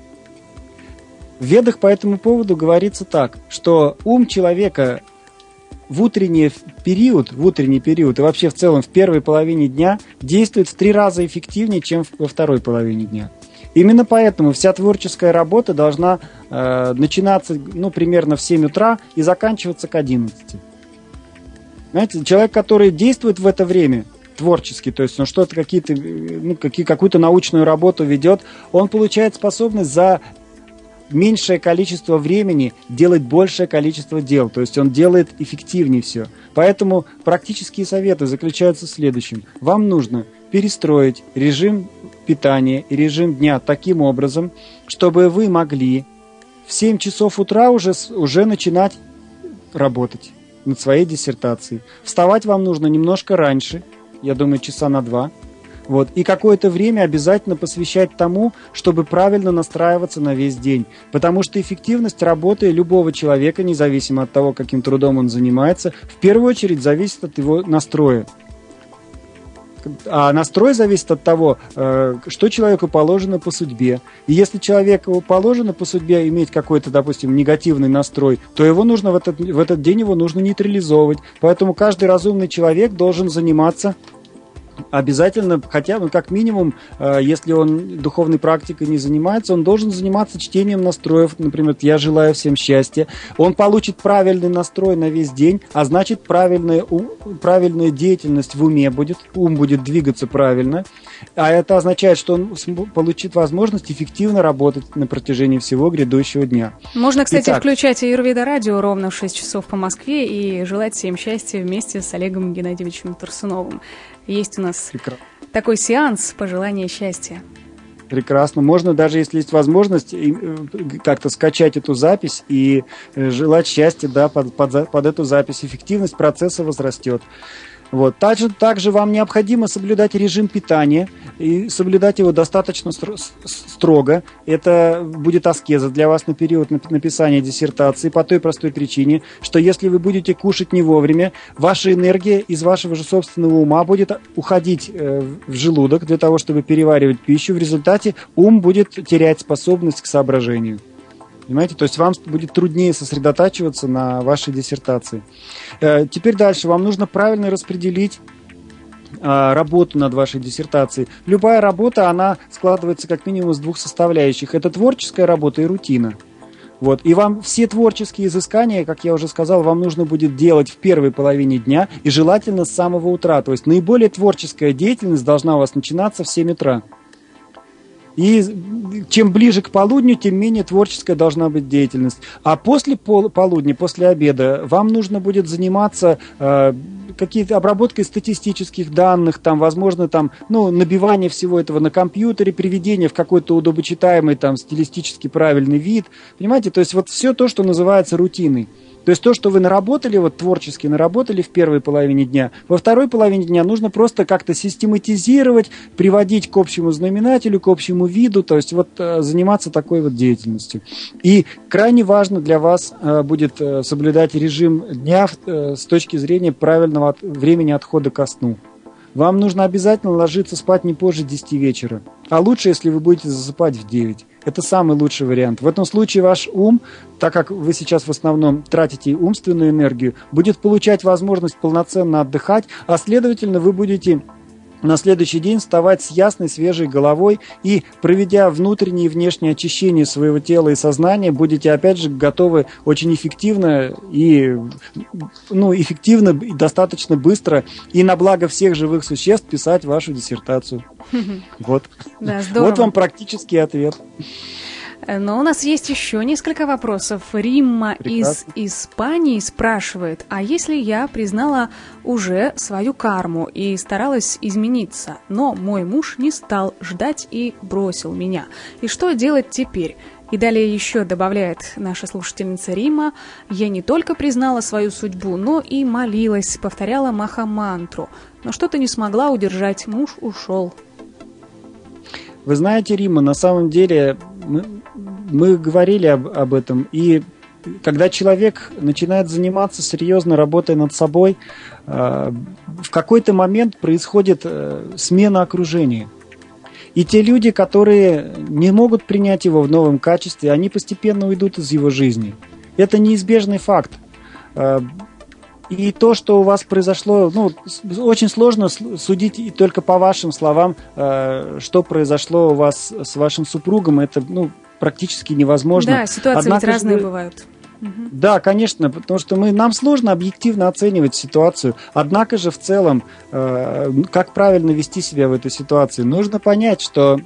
В Ведах по этому поводу говорится так, что ум человека в утренний период, в утренний период и вообще в целом в первой половине дня действует в три раза эффективнее, чем во второй половине дня. Именно поэтому вся творческая работа должна э, начинаться ну, примерно в семь утра и заканчиваться к одиннадцати. Знаете, человек, который действует в это время творчески, то есть он что-то, какие-то, ну, какие, какую-то научную работу ведет, он получает способность за меньшее количество времени делать большее количество дел. То есть он делает эффективнее все. Поэтому практические советы заключаются в следующем. Вам нужно перестроить режим питания и режим дня таким образом, чтобы вы могли в семь часов утра уже, уже начинать работать над своей диссертацией. Вставать вам нужно немножко раньше, я думаю, часа на два. Вот. И какое-то время обязательно посвящать тому, чтобы правильно настраиваться на весь день. Потому что эффективность работы любого человека, независимо от того, каким трудом он занимается, в первую очередь зависит от его настроя. А настрой зависит от того, что человеку положено по судьбе. И если человеку положено по судьбе иметь какой-то, допустим, негативный настрой, то его нужно в этот, в этот день его нужно нейтрализовывать. Поэтому каждый разумный человек должен заниматься обязательно, хотя бы как минимум, э, если он духовной практикой не занимается, он должен заниматься чтением настроев. Например, «Я желаю всем счастья». Он получит правильный настрой на весь день, а значит, правильная, у, правильная деятельность в уме будет, ум будет двигаться правильно. А это означает, что он получит возможность эффективно работать на протяжении всего грядущего дня. Можно, кстати, Итак, включать Аюрведа радио ровно в шесть часов по Москве и желать всем счастья вместе с Олегом Геннадьевичем Турсуновым. Есть у нас Прекрасно. Такой сеанс пожелания счастья. Прекрасно. Можно даже, если есть возможность, как-то скачать эту запись и желать счастья, да, под, под, под эту запись. Эффективность процесса возрастет. Вот. Также, также вам необходимо соблюдать режим питания и соблюдать его достаточно строго. Это будет аскеза для вас на период написания диссертации по той простой причине, что если вы будете кушать не вовремя, ваша энергия из вашего же собственного ума будет уходить в желудок для того, чтобы переваривать пищу. В результате ум будет терять способность к соображению. Понимаете? То есть вам будет труднее сосредотачиваться на вашей диссертации. Теперь дальше. Вам нужно правильно распределить работу над вашей диссертацией. Любая работа, она складывается как минимум из двух составляющих. Это творческая работа и рутина. Вот. И вам все творческие изыскания, как я уже сказал, вам нужно будет делать в первой половине дня и желательно с самого утра. То есть наиболее творческая деятельность должна у вас начинаться в семь утра. И чем ближе к полудню, тем менее творческая должна быть деятельность. А после пол- полудня, после обеда, вам нужно будет заниматься э, какие-то обработкой статистических данных, там, возможно, там, ну, набивание всего этого на компьютере, приведение в какой-то удобочитаемый, там, стилистически правильный вид. Понимаете, то есть вот все то, что называется рутиной. То есть то, что вы наработали, вот творчески наработали в первой половине дня, во второй половине дня нужно просто как-то систематизировать, приводить к общему знаменателю, к общему виду, то есть вот заниматься такой вот деятельностью. И крайне важно для вас будет соблюдать режим дня с точки зрения правильного времени отхода ко сну. Вам нужно обязательно ложиться спать не позже десяти вечера. А лучше, если вы будете засыпать в девять. Это самый лучший вариант. В этом случае ваш ум, так как вы сейчас в основном тратите умственную энергию, будет получать возможность полноценно отдыхать, а следовательно вы будете на следующий день вставать с ясной, свежей головой и, проведя внутреннее и внешнее очищение своего тела и сознания, будете, опять же, готовы очень эффективно и, ну, эффективно и достаточно быстро и на благо всех живых существ писать вашу диссертацию. Вот. Да, здорово. Вот вам практический ответ. Но у нас есть еще несколько вопросов. Римма Прекрасно. Из Испании спрашивает, а если я признала уже свою карму и старалась измениться, но мой муж не стал ждать и бросил меня, и что делать теперь? И далее еще добавляет наша слушательница Римма, я не только признала свою судьбу, но и молилась, повторяла Маха-мантру, но что-то не смогла удержать, муж ушел. Вы знаете, Римма, на самом деле мы, мы говорили об, об этом, и когда человек начинает заниматься серьезно, работая над собой, э, в какой-то момент происходит э, смена окружения. И те люди, которые не могут принять его в новом качестве, они постепенно уйдут из его жизни. Это неизбежный факт. Э, И то, что у вас произошло, ну, очень сложно судить и только по вашим словам, э, что произошло у вас с вашим супругом, это, ну, практически невозможно. Да, ситуации Однако ведь разные же, бывают. Да, конечно, потому что мы, нам сложно объективно оценивать ситуацию. Однако же в целом, э, как правильно вести себя в этой ситуации, нужно понять, что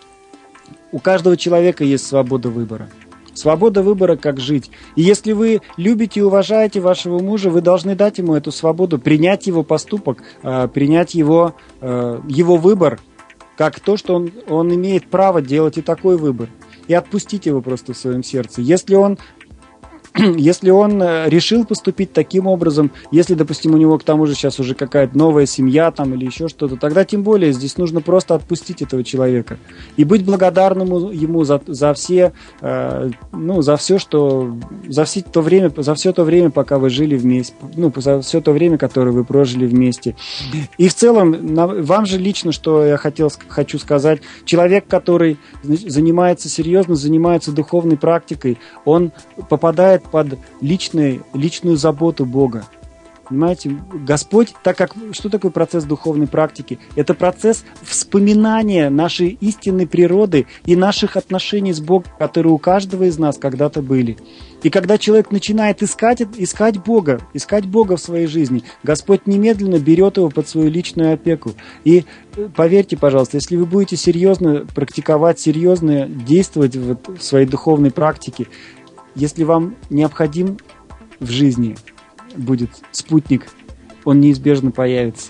у каждого человека есть свобода выбора. Свобода выбора, как жить. И если вы любите и уважаете вашего мужа, вы должны дать ему эту свободу, принять его поступок, принять его, его выбор, как то, что он, он имеет право делать и такой выбор. И отпустить его просто в своем сердце. Если он Если он решил поступить таким образом, если, допустим, у него к тому же сейчас уже какая-то новая семья там или еще что-то, тогда тем более здесь нужно просто отпустить этого человека и быть благодарным ему за, за все, э, ну, за все, что за все то время, за все то время, пока вы жили вместе, ну, за все то время, которое вы прожили вместе. И в целом, на, вам же лично, что я хотел, хочу сказать, человек, который занимается серьезно, занимается духовной практикой, он попадает под личный, личную заботу Бога. Понимаете, Господь, так как, что такое процесс духовной практики? Это процесс вспоминания нашей истинной природы и наших отношений с Богом, которые у каждого из нас когда-то были. И когда человек начинает искать, искать Бога, искать Бога в своей жизни, Господь немедленно берет его под свою личную опеку. И поверьте, пожалуйста, если вы будете серьезно практиковать, серьезно действовать в своей духовной практике, если вам необходим в жизни будет спутник, он неизбежно появится.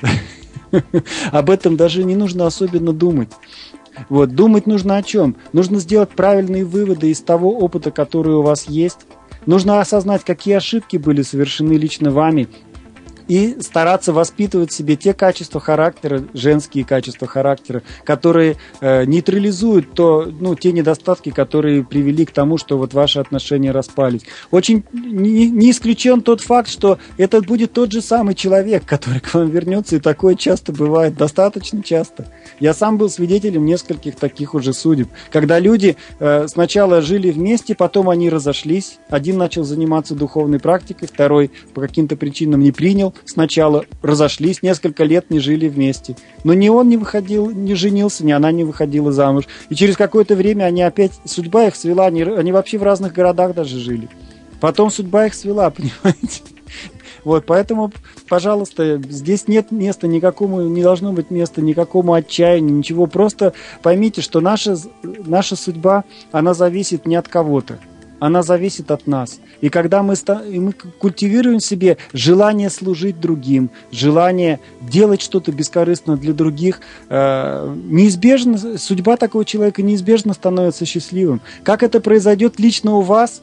Об этом даже не нужно особенно думать. Вот, думать нужно о чем? Нужно сделать правильные выводы из того опыта, который у вас есть. Нужно осознать, какие ошибки были совершены лично вами, и стараться воспитывать в себе те качества характера, женские качества характера, которые э, нейтрализуют то, ну, те недостатки, которые привели к тому, что вот ваши отношения распались. Очень не, не исключен тот факт, что это будет тот же самый человек, который к вам вернется, и такое часто бывает, достаточно часто. Я сам был свидетелем нескольких таких уже судеб, когда люди э, сначала жили вместе, потом они разошлись, один начал заниматься духовной практикой, второй по каким-то причинам не принял сначала разошлись, несколько лет не жили вместе. Но ни он не выходил, не женился, ни она не выходила замуж. И через какое-то время они опять, судьба их свела, они, они вообще в разных городах даже жили. Потом судьба их свела, понимаете? Вот, поэтому, пожалуйста, здесь нет места никакому, не должно быть места никакому отчаянию, ничего. Просто поймите, что наша, наша судьба, она зависит не от кого-то, она зависит от нас. И когда мы, мы культивируем в себе желание служить другим, желание делать что-то бескорыстно для других, э, неизбежно, судьба такого человека неизбежно становится счастливым. Как это произойдет лично у вас,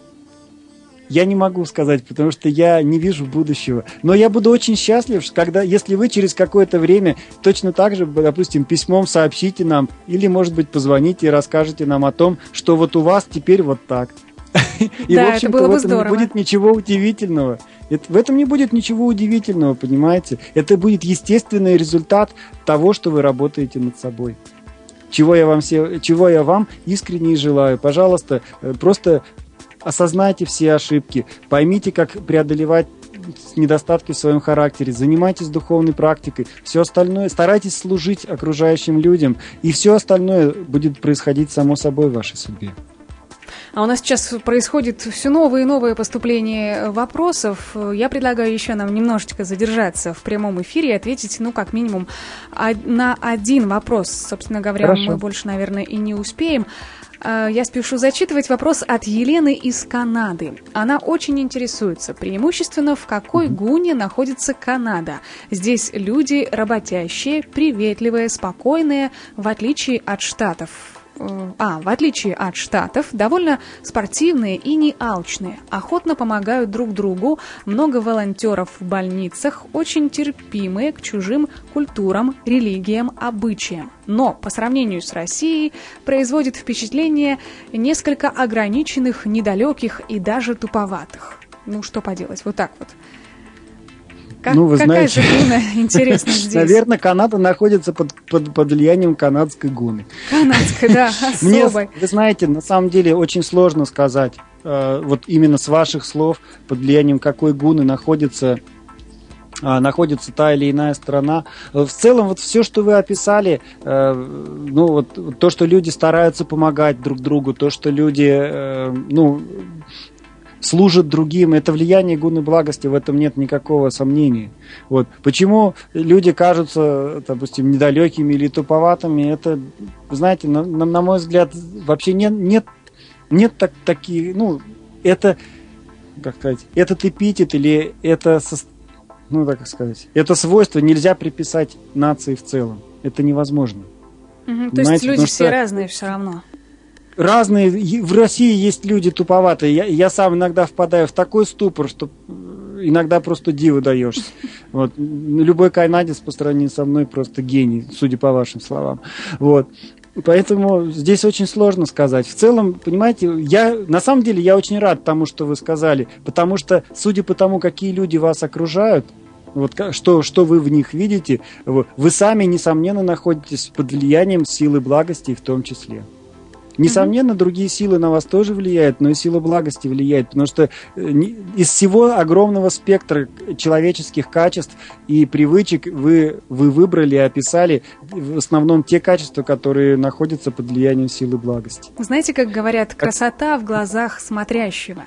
я не могу сказать, потому что я не вижу будущего. Но я буду очень счастлив, когда, если вы через какое-то время точно так же, допустим, письмом сообщите нам, или, может быть, позвоните и расскажете нам о том, что вот у вас теперь вот так. И, да, в общем-то, это было бы в этом здорово. не будет ничего удивительного. Это, в этом не будет ничего удивительного, понимаете? Это будет естественный результат того, что вы работаете над собой. Чего я вам, все, чего я вам искренне желаю. Пожалуйста, просто осознайте все ошибки, поймите, как преодолевать недостатки в своем характере, занимайтесь духовной практикой, все остальное, старайтесь служить окружающим людям, и все остальное будет происходить само собой в вашей судьбе. А у нас сейчас происходит все новые и новые поступления вопросов. Я предлагаю еще нам немножечко задержаться в прямом эфире и ответить, ну, как минимум, на один вопрос. Собственно говоря, Хорошо. Мы больше, наверное, и не успеем. Я спешу зачитывать вопрос от Елены из Канады. Она очень интересуется, преимущественно, в какой гуне находится Канада. Здесь люди работящие, приветливые, спокойные, в отличие от Штатов. А, в отличие от Штатов, довольно спортивные и не алчные, охотно помогают друг другу, много волонтеров в больницах, очень терпимые к чужим культурам, религиям, обычаям. Но по сравнению с Россией производит впечатление несколько ограниченных, недалеких и даже туповатых. Ну, что поделать, вот так вот. Как, ну, вы какая знаете, же гуна, интересно, здесь? Наверное, Канада находится под, под, под влиянием канадской гуны. Канадской, да, особой. Мне, вы знаете, на самом деле очень сложно сказать, э, вот именно с ваших слов, под влиянием какой гуны находится, э, находится та или иная страна. В целом, вот все, что вы описали, э, ну, вот то, что люди стараются помогать друг другу, то, что люди, э, ну... служат другим, это влияние гуны благости, в этом нет никакого сомнения. Вот. Почему люди кажутся, допустим, недалекими или туповатыми, это, знаете, на, на, на мой взгляд, вообще нет, нет, нет так, таких, ну, это, как сказать, этот эпитет или это, ну, так сказать, это свойство нельзя приписать нации в целом. Это невозможно. Угу, то есть люди все разные все равно. Разные. В России есть люди туповатые. Я, я сам иногда впадаю в такой ступор, что иногда просто диву даешься. Вот. Любой канадец по сравнению со мной просто гений, судя по вашим словам. Вот. Поэтому здесь очень сложно сказать. В целом, понимаете, я, на самом деле я очень рад тому, что вы сказали, потому что, судя по тому, какие люди вас окружают, вот что, что вы в них видите, вы сами, несомненно, находитесь под влиянием силы благости в том числе. Несомненно, другие силы на вас тоже влияют, но и сила благости влияет, потому что из всего огромного спектра человеческих качеств и привычек вы, вы выбрали и описали в основном те качества, которые находятся под влиянием силы благости. Знаете, как говорят, красота в глазах смотрящего.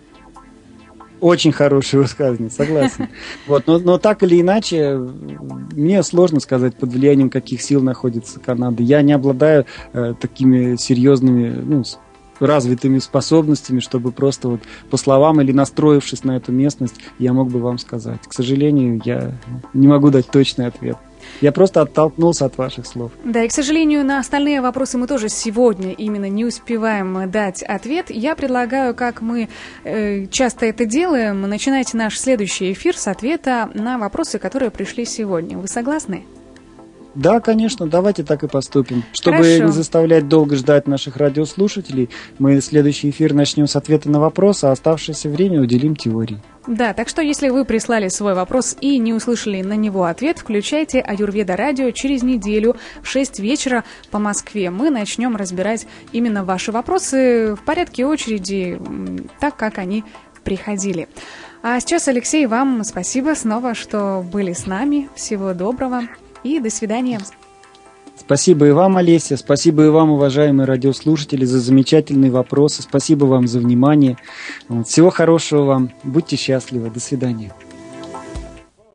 Очень хорошее высказывание, согласен. Вот, но, но так или иначе, мне сложно сказать, под влиянием каких сил находится Канада. Я не обладаю э, такими серьезными, ну, развитыми способностями, чтобы просто вот по словам или настроившись на эту местность, я мог бы вам сказать. К сожалению, я не могу дать точный ответ. Я просто оттолкнулся от ваших слов. Да, и, к сожалению, на остальные вопросы мы тоже сегодня именно не успеваем дать ответ. Я предлагаю, как мы э, часто это делаем, начинать наш следующий эфир с ответа на вопросы, которые пришли сегодня. Вы согласны? Да, конечно, давайте так и поступим. Чтобы Хорошо. Не заставлять долго ждать наших радиослушателей, мы следующий эфир начнем с ответа на вопросы, а оставшееся время уделим теории. Да, так что если вы прислали свой вопрос и не услышали на него ответ, включайте Аюрведа радио через неделю в шесть вечера по Москве. Мы начнем разбирать именно ваши вопросы в порядке очереди, так как они приходили. А сейчас, Алексей, вам спасибо снова, что были с нами. Всего доброго и до свидания. Спасибо и вам, Олеся, спасибо и вам, уважаемые радиослушатели, за замечательные вопросы. Спасибо вам за внимание. Всего хорошего вам. Будьте счастливы. До свидания.